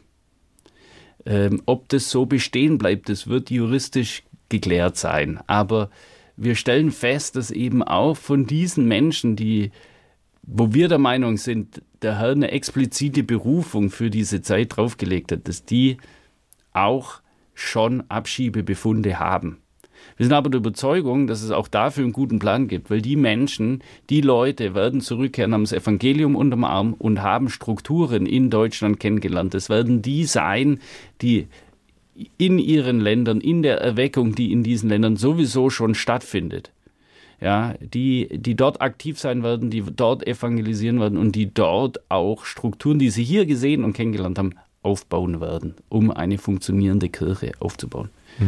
Ob das so bestehen bleibt, das wird juristisch geklärt sein. Aber wir stellen fest, dass eben auch von diesen Menschen, wo wir der Meinung sind, der Herr eine explizite Berufung für diese Zeit draufgelegt hat, dass die auch schon Abschiebebefunde haben. Wir sind aber der Überzeugung, dass es auch dafür einen guten Plan gibt, weil die Menschen, die Leute werden zurückkehren, haben das Evangelium unterm Arm und haben Strukturen in Deutschland kennengelernt. Das werden die sein, die in ihren Ländern, in der Erweckung, die in diesen Ländern sowieso schon stattfindet, ja, die dort aktiv sein werden, die dort evangelisieren werden und die dort auch Strukturen, die sie hier gesehen und kennengelernt haben, aufbauen werden, um eine funktionierende Kirche aufzubauen.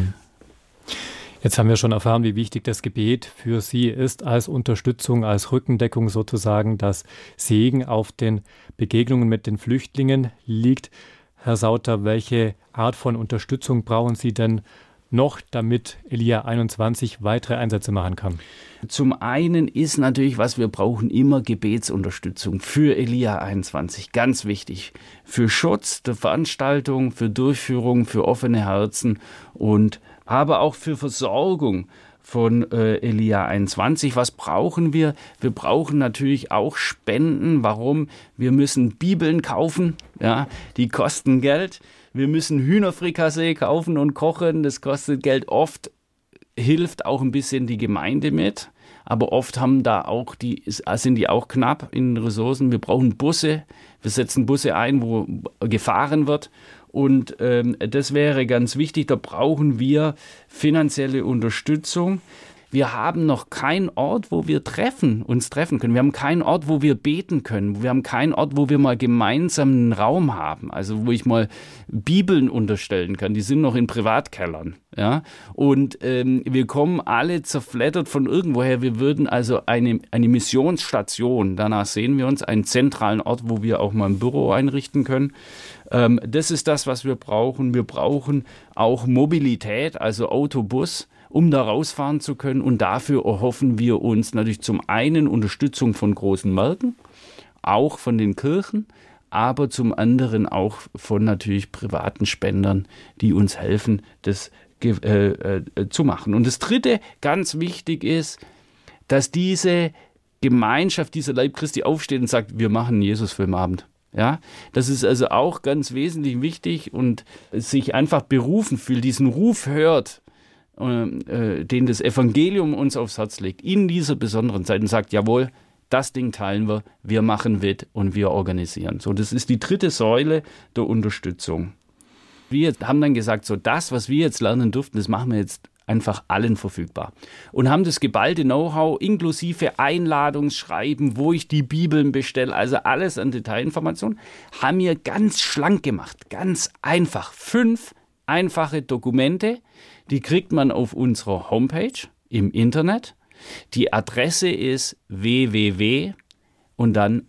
Jetzt haben wir schon erfahren, wie wichtig das Gebet für Sie ist, als Unterstützung, als Rückendeckung sozusagen, dass Segen auf den Begegnungen mit den Flüchtlingen liegt. Herr Sauter, welche Art von Unterstützung brauchen Sie denn noch, damit Elia 21 weitere Einsätze machen kann? Zum einen ist natürlich, was wir brauchen, immer Gebetsunterstützung für Elia 21. Ganz wichtig. Für Schutz der Veranstaltung, für Durchführung, für offene Herzen und aber auch für Versorgung von Elia 21. Was brauchen wir? Wir brauchen natürlich auch Spenden. Warum? Wir müssen Bibeln kaufen. Ja, die kosten Geld. Wir müssen Hühnerfrikassee kaufen und kochen. Das kostet Geld. Oft hilft auch ein bisschen die Gemeinde mit. Aber oft sind die auch knapp in Ressourcen. Wir brauchen Busse. Wir setzen Busse ein, wo gefahren wird. Und das wäre ganz wichtig, da brauchen wir finanzielle Unterstützung. Wir haben noch keinen Ort, wo wir uns treffen können. Wir haben keinen Ort, wo wir beten können. Wir haben keinen Ort, wo wir mal gemeinsam einen Raum haben. Also wo ich mal Bibeln unterstellen kann. Die sind noch in Privatkellern. Ja? Und wir kommen alle zerfleddert von irgendwoher. Wir würden also eine Missionsstation, danach sehen wir uns, einen zentralen Ort, wo wir auch mal ein Büro einrichten können. Das ist das, was wir brauchen. Wir brauchen auch Mobilität, also Autobus, um da rausfahren zu können. Und dafür erhoffen wir uns natürlich zum einen Unterstützung von großen Märkten, auch von den Kirchen, aber zum anderen auch von natürlich privaten Spendern, die uns helfen, das zu machen. Und das Dritte, ganz wichtig ist, dass diese Gemeinschaft, dieser Leib Christi aufsteht und sagt, wir machen einen Jesus-Filmabend. Ja, das ist also auch ganz wesentlich wichtig und sich einfach berufen fühlt, diesen Ruf hört, den das Evangelium uns aufs Herz legt, in dieser besonderen Zeit und sagt, jawohl, das Ding teilen wir machen mit und wir organisieren. So, das ist die dritte Säule der Unterstützung. Wir haben dann gesagt, so das, was wir jetzt lernen durften, das machen wir jetzt einfach allen verfügbar. Und haben das geballte Know-how inklusive Einladungsschreiben, wo ich die Bibeln bestelle, also alles an Detailinformationen, haben wir ganz schlank gemacht, ganz einfach. 5 einfache Dokumente, die kriegt man auf unserer Homepage im Internet. Die Adresse ist www und dann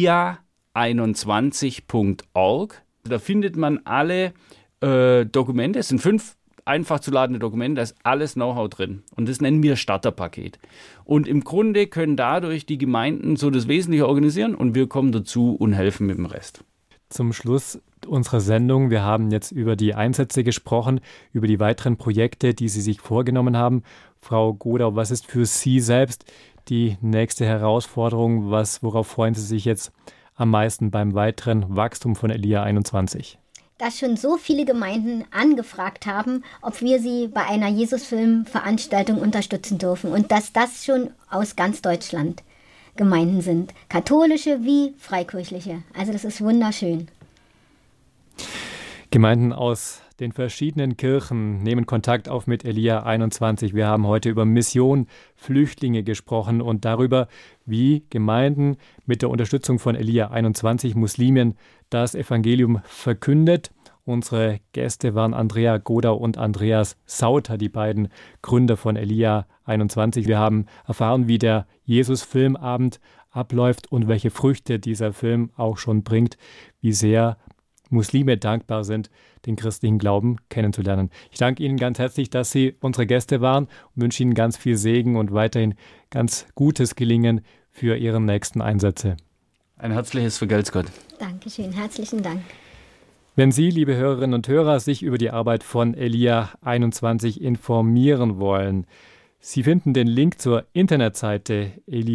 elia21.org. Da findet man alle Dokumente, es sind 5 einfach zu ladende Dokumente, da ist alles Know-how drin. Und das nennen wir Starterpaket. Und im Grunde können dadurch die Gemeinden so das Wesentliche organisieren und wir kommen dazu und helfen mit dem Rest. Zum Schluss unserer Sendung, wir haben jetzt über die Einsätze gesprochen, über die weiteren Projekte, die Sie sich vorgenommen haben. Frau Godau, was ist für Sie selbst die nächste Herausforderung? Worauf freuen Sie sich jetzt am meisten beim weiteren Wachstum von Elia 21? Dass schon so viele Gemeinden angefragt haben, ob wir sie bei einer Jesus-Film-Veranstaltung unterstützen dürfen. Und dass das schon aus ganz Deutschland Gemeinden sind. Katholische wie freikirchliche. Also das ist wunderschön. Gemeinden aus den verschiedenen Kirchen nehmen Kontakt auf mit Elia 21. Wir haben heute über Mission Flüchtlinge gesprochen und darüber, wie Gemeinden mit der Unterstützung von Elia 21 Muslimen das Evangelium verkündet. Unsere Gäste waren Andrea Godau und Andreas Sauter, die beiden Gründer von Elia 21. Wir haben erfahren, wie der Jesus-Filmabend abläuft und welche Früchte dieser Film auch schon bringt, wie sehr Muslime dankbar sind, den christlichen Glauben kennenzulernen. Ich danke Ihnen ganz herzlich, dass Sie unsere Gäste waren und wünsche Ihnen ganz viel Segen und weiterhin ganz gutes Gelingen für Ihre nächsten Einsätze. Ein herzliches Vergelt's Gott. Dankeschön, herzlichen Dank. Wenn Sie, liebe Hörerinnen und Hörer, sich über die Arbeit von Elia 21 informieren wollen, Sie finden den Link zur Internetseite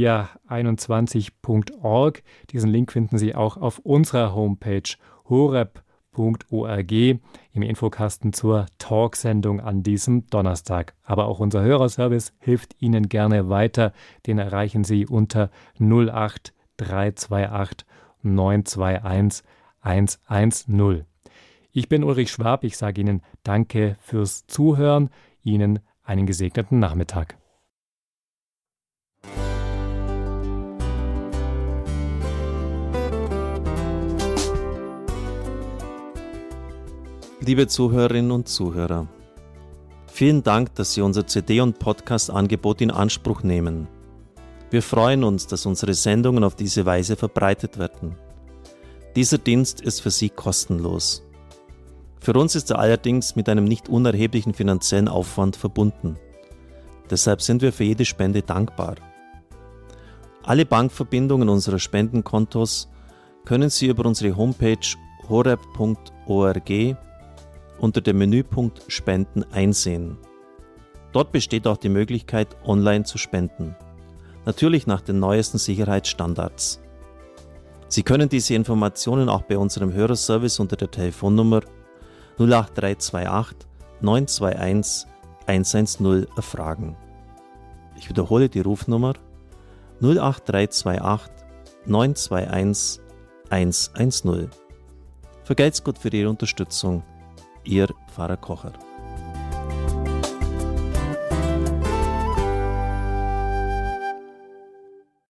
elia21.org. Diesen Link finden Sie auch auf unserer Homepage horeb.org im Infokasten zur Talksendung an diesem Donnerstag. Aber auch unser Hörerservice hilft Ihnen gerne weiter. Den erreichen Sie unter 08 328 921 110. Ich bin Ulrich Schwab. Ich sage Ihnen danke fürs Zuhören. Ihnen einen gesegneten Nachmittag. Liebe Zuhörerinnen und Zuhörer, vielen Dank, dass Sie unser CD- und Podcast-Angebot in Anspruch nehmen. Wir freuen uns, dass unsere Sendungen auf diese Weise verbreitet werden. Dieser Dienst ist für Sie kostenlos. Für uns ist er allerdings mit einem nicht unerheblichen finanziellen Aufwand verbunden. Deshalb sind wir für jede Spende dankbar. Alle Bankverbindungen unserer Spendenkontos können Sie über unsere Homepage horeb.org unter dem Menüpunkt Spenden einsehen. Dort besteht auch die Möglichkeit, online zu spenden. Natürlich nach den neuesten Sicherheitsstandards. Sie können diese Informationen auch bei unserem Hörerservice unter der Telefonnummer 08328 921 110 erfragen. Ich wiederhole die Rufnummer 08328 921 110. Vergelt's Gott für Ihre Unterstützung. Ihr Pfarrer Kocher.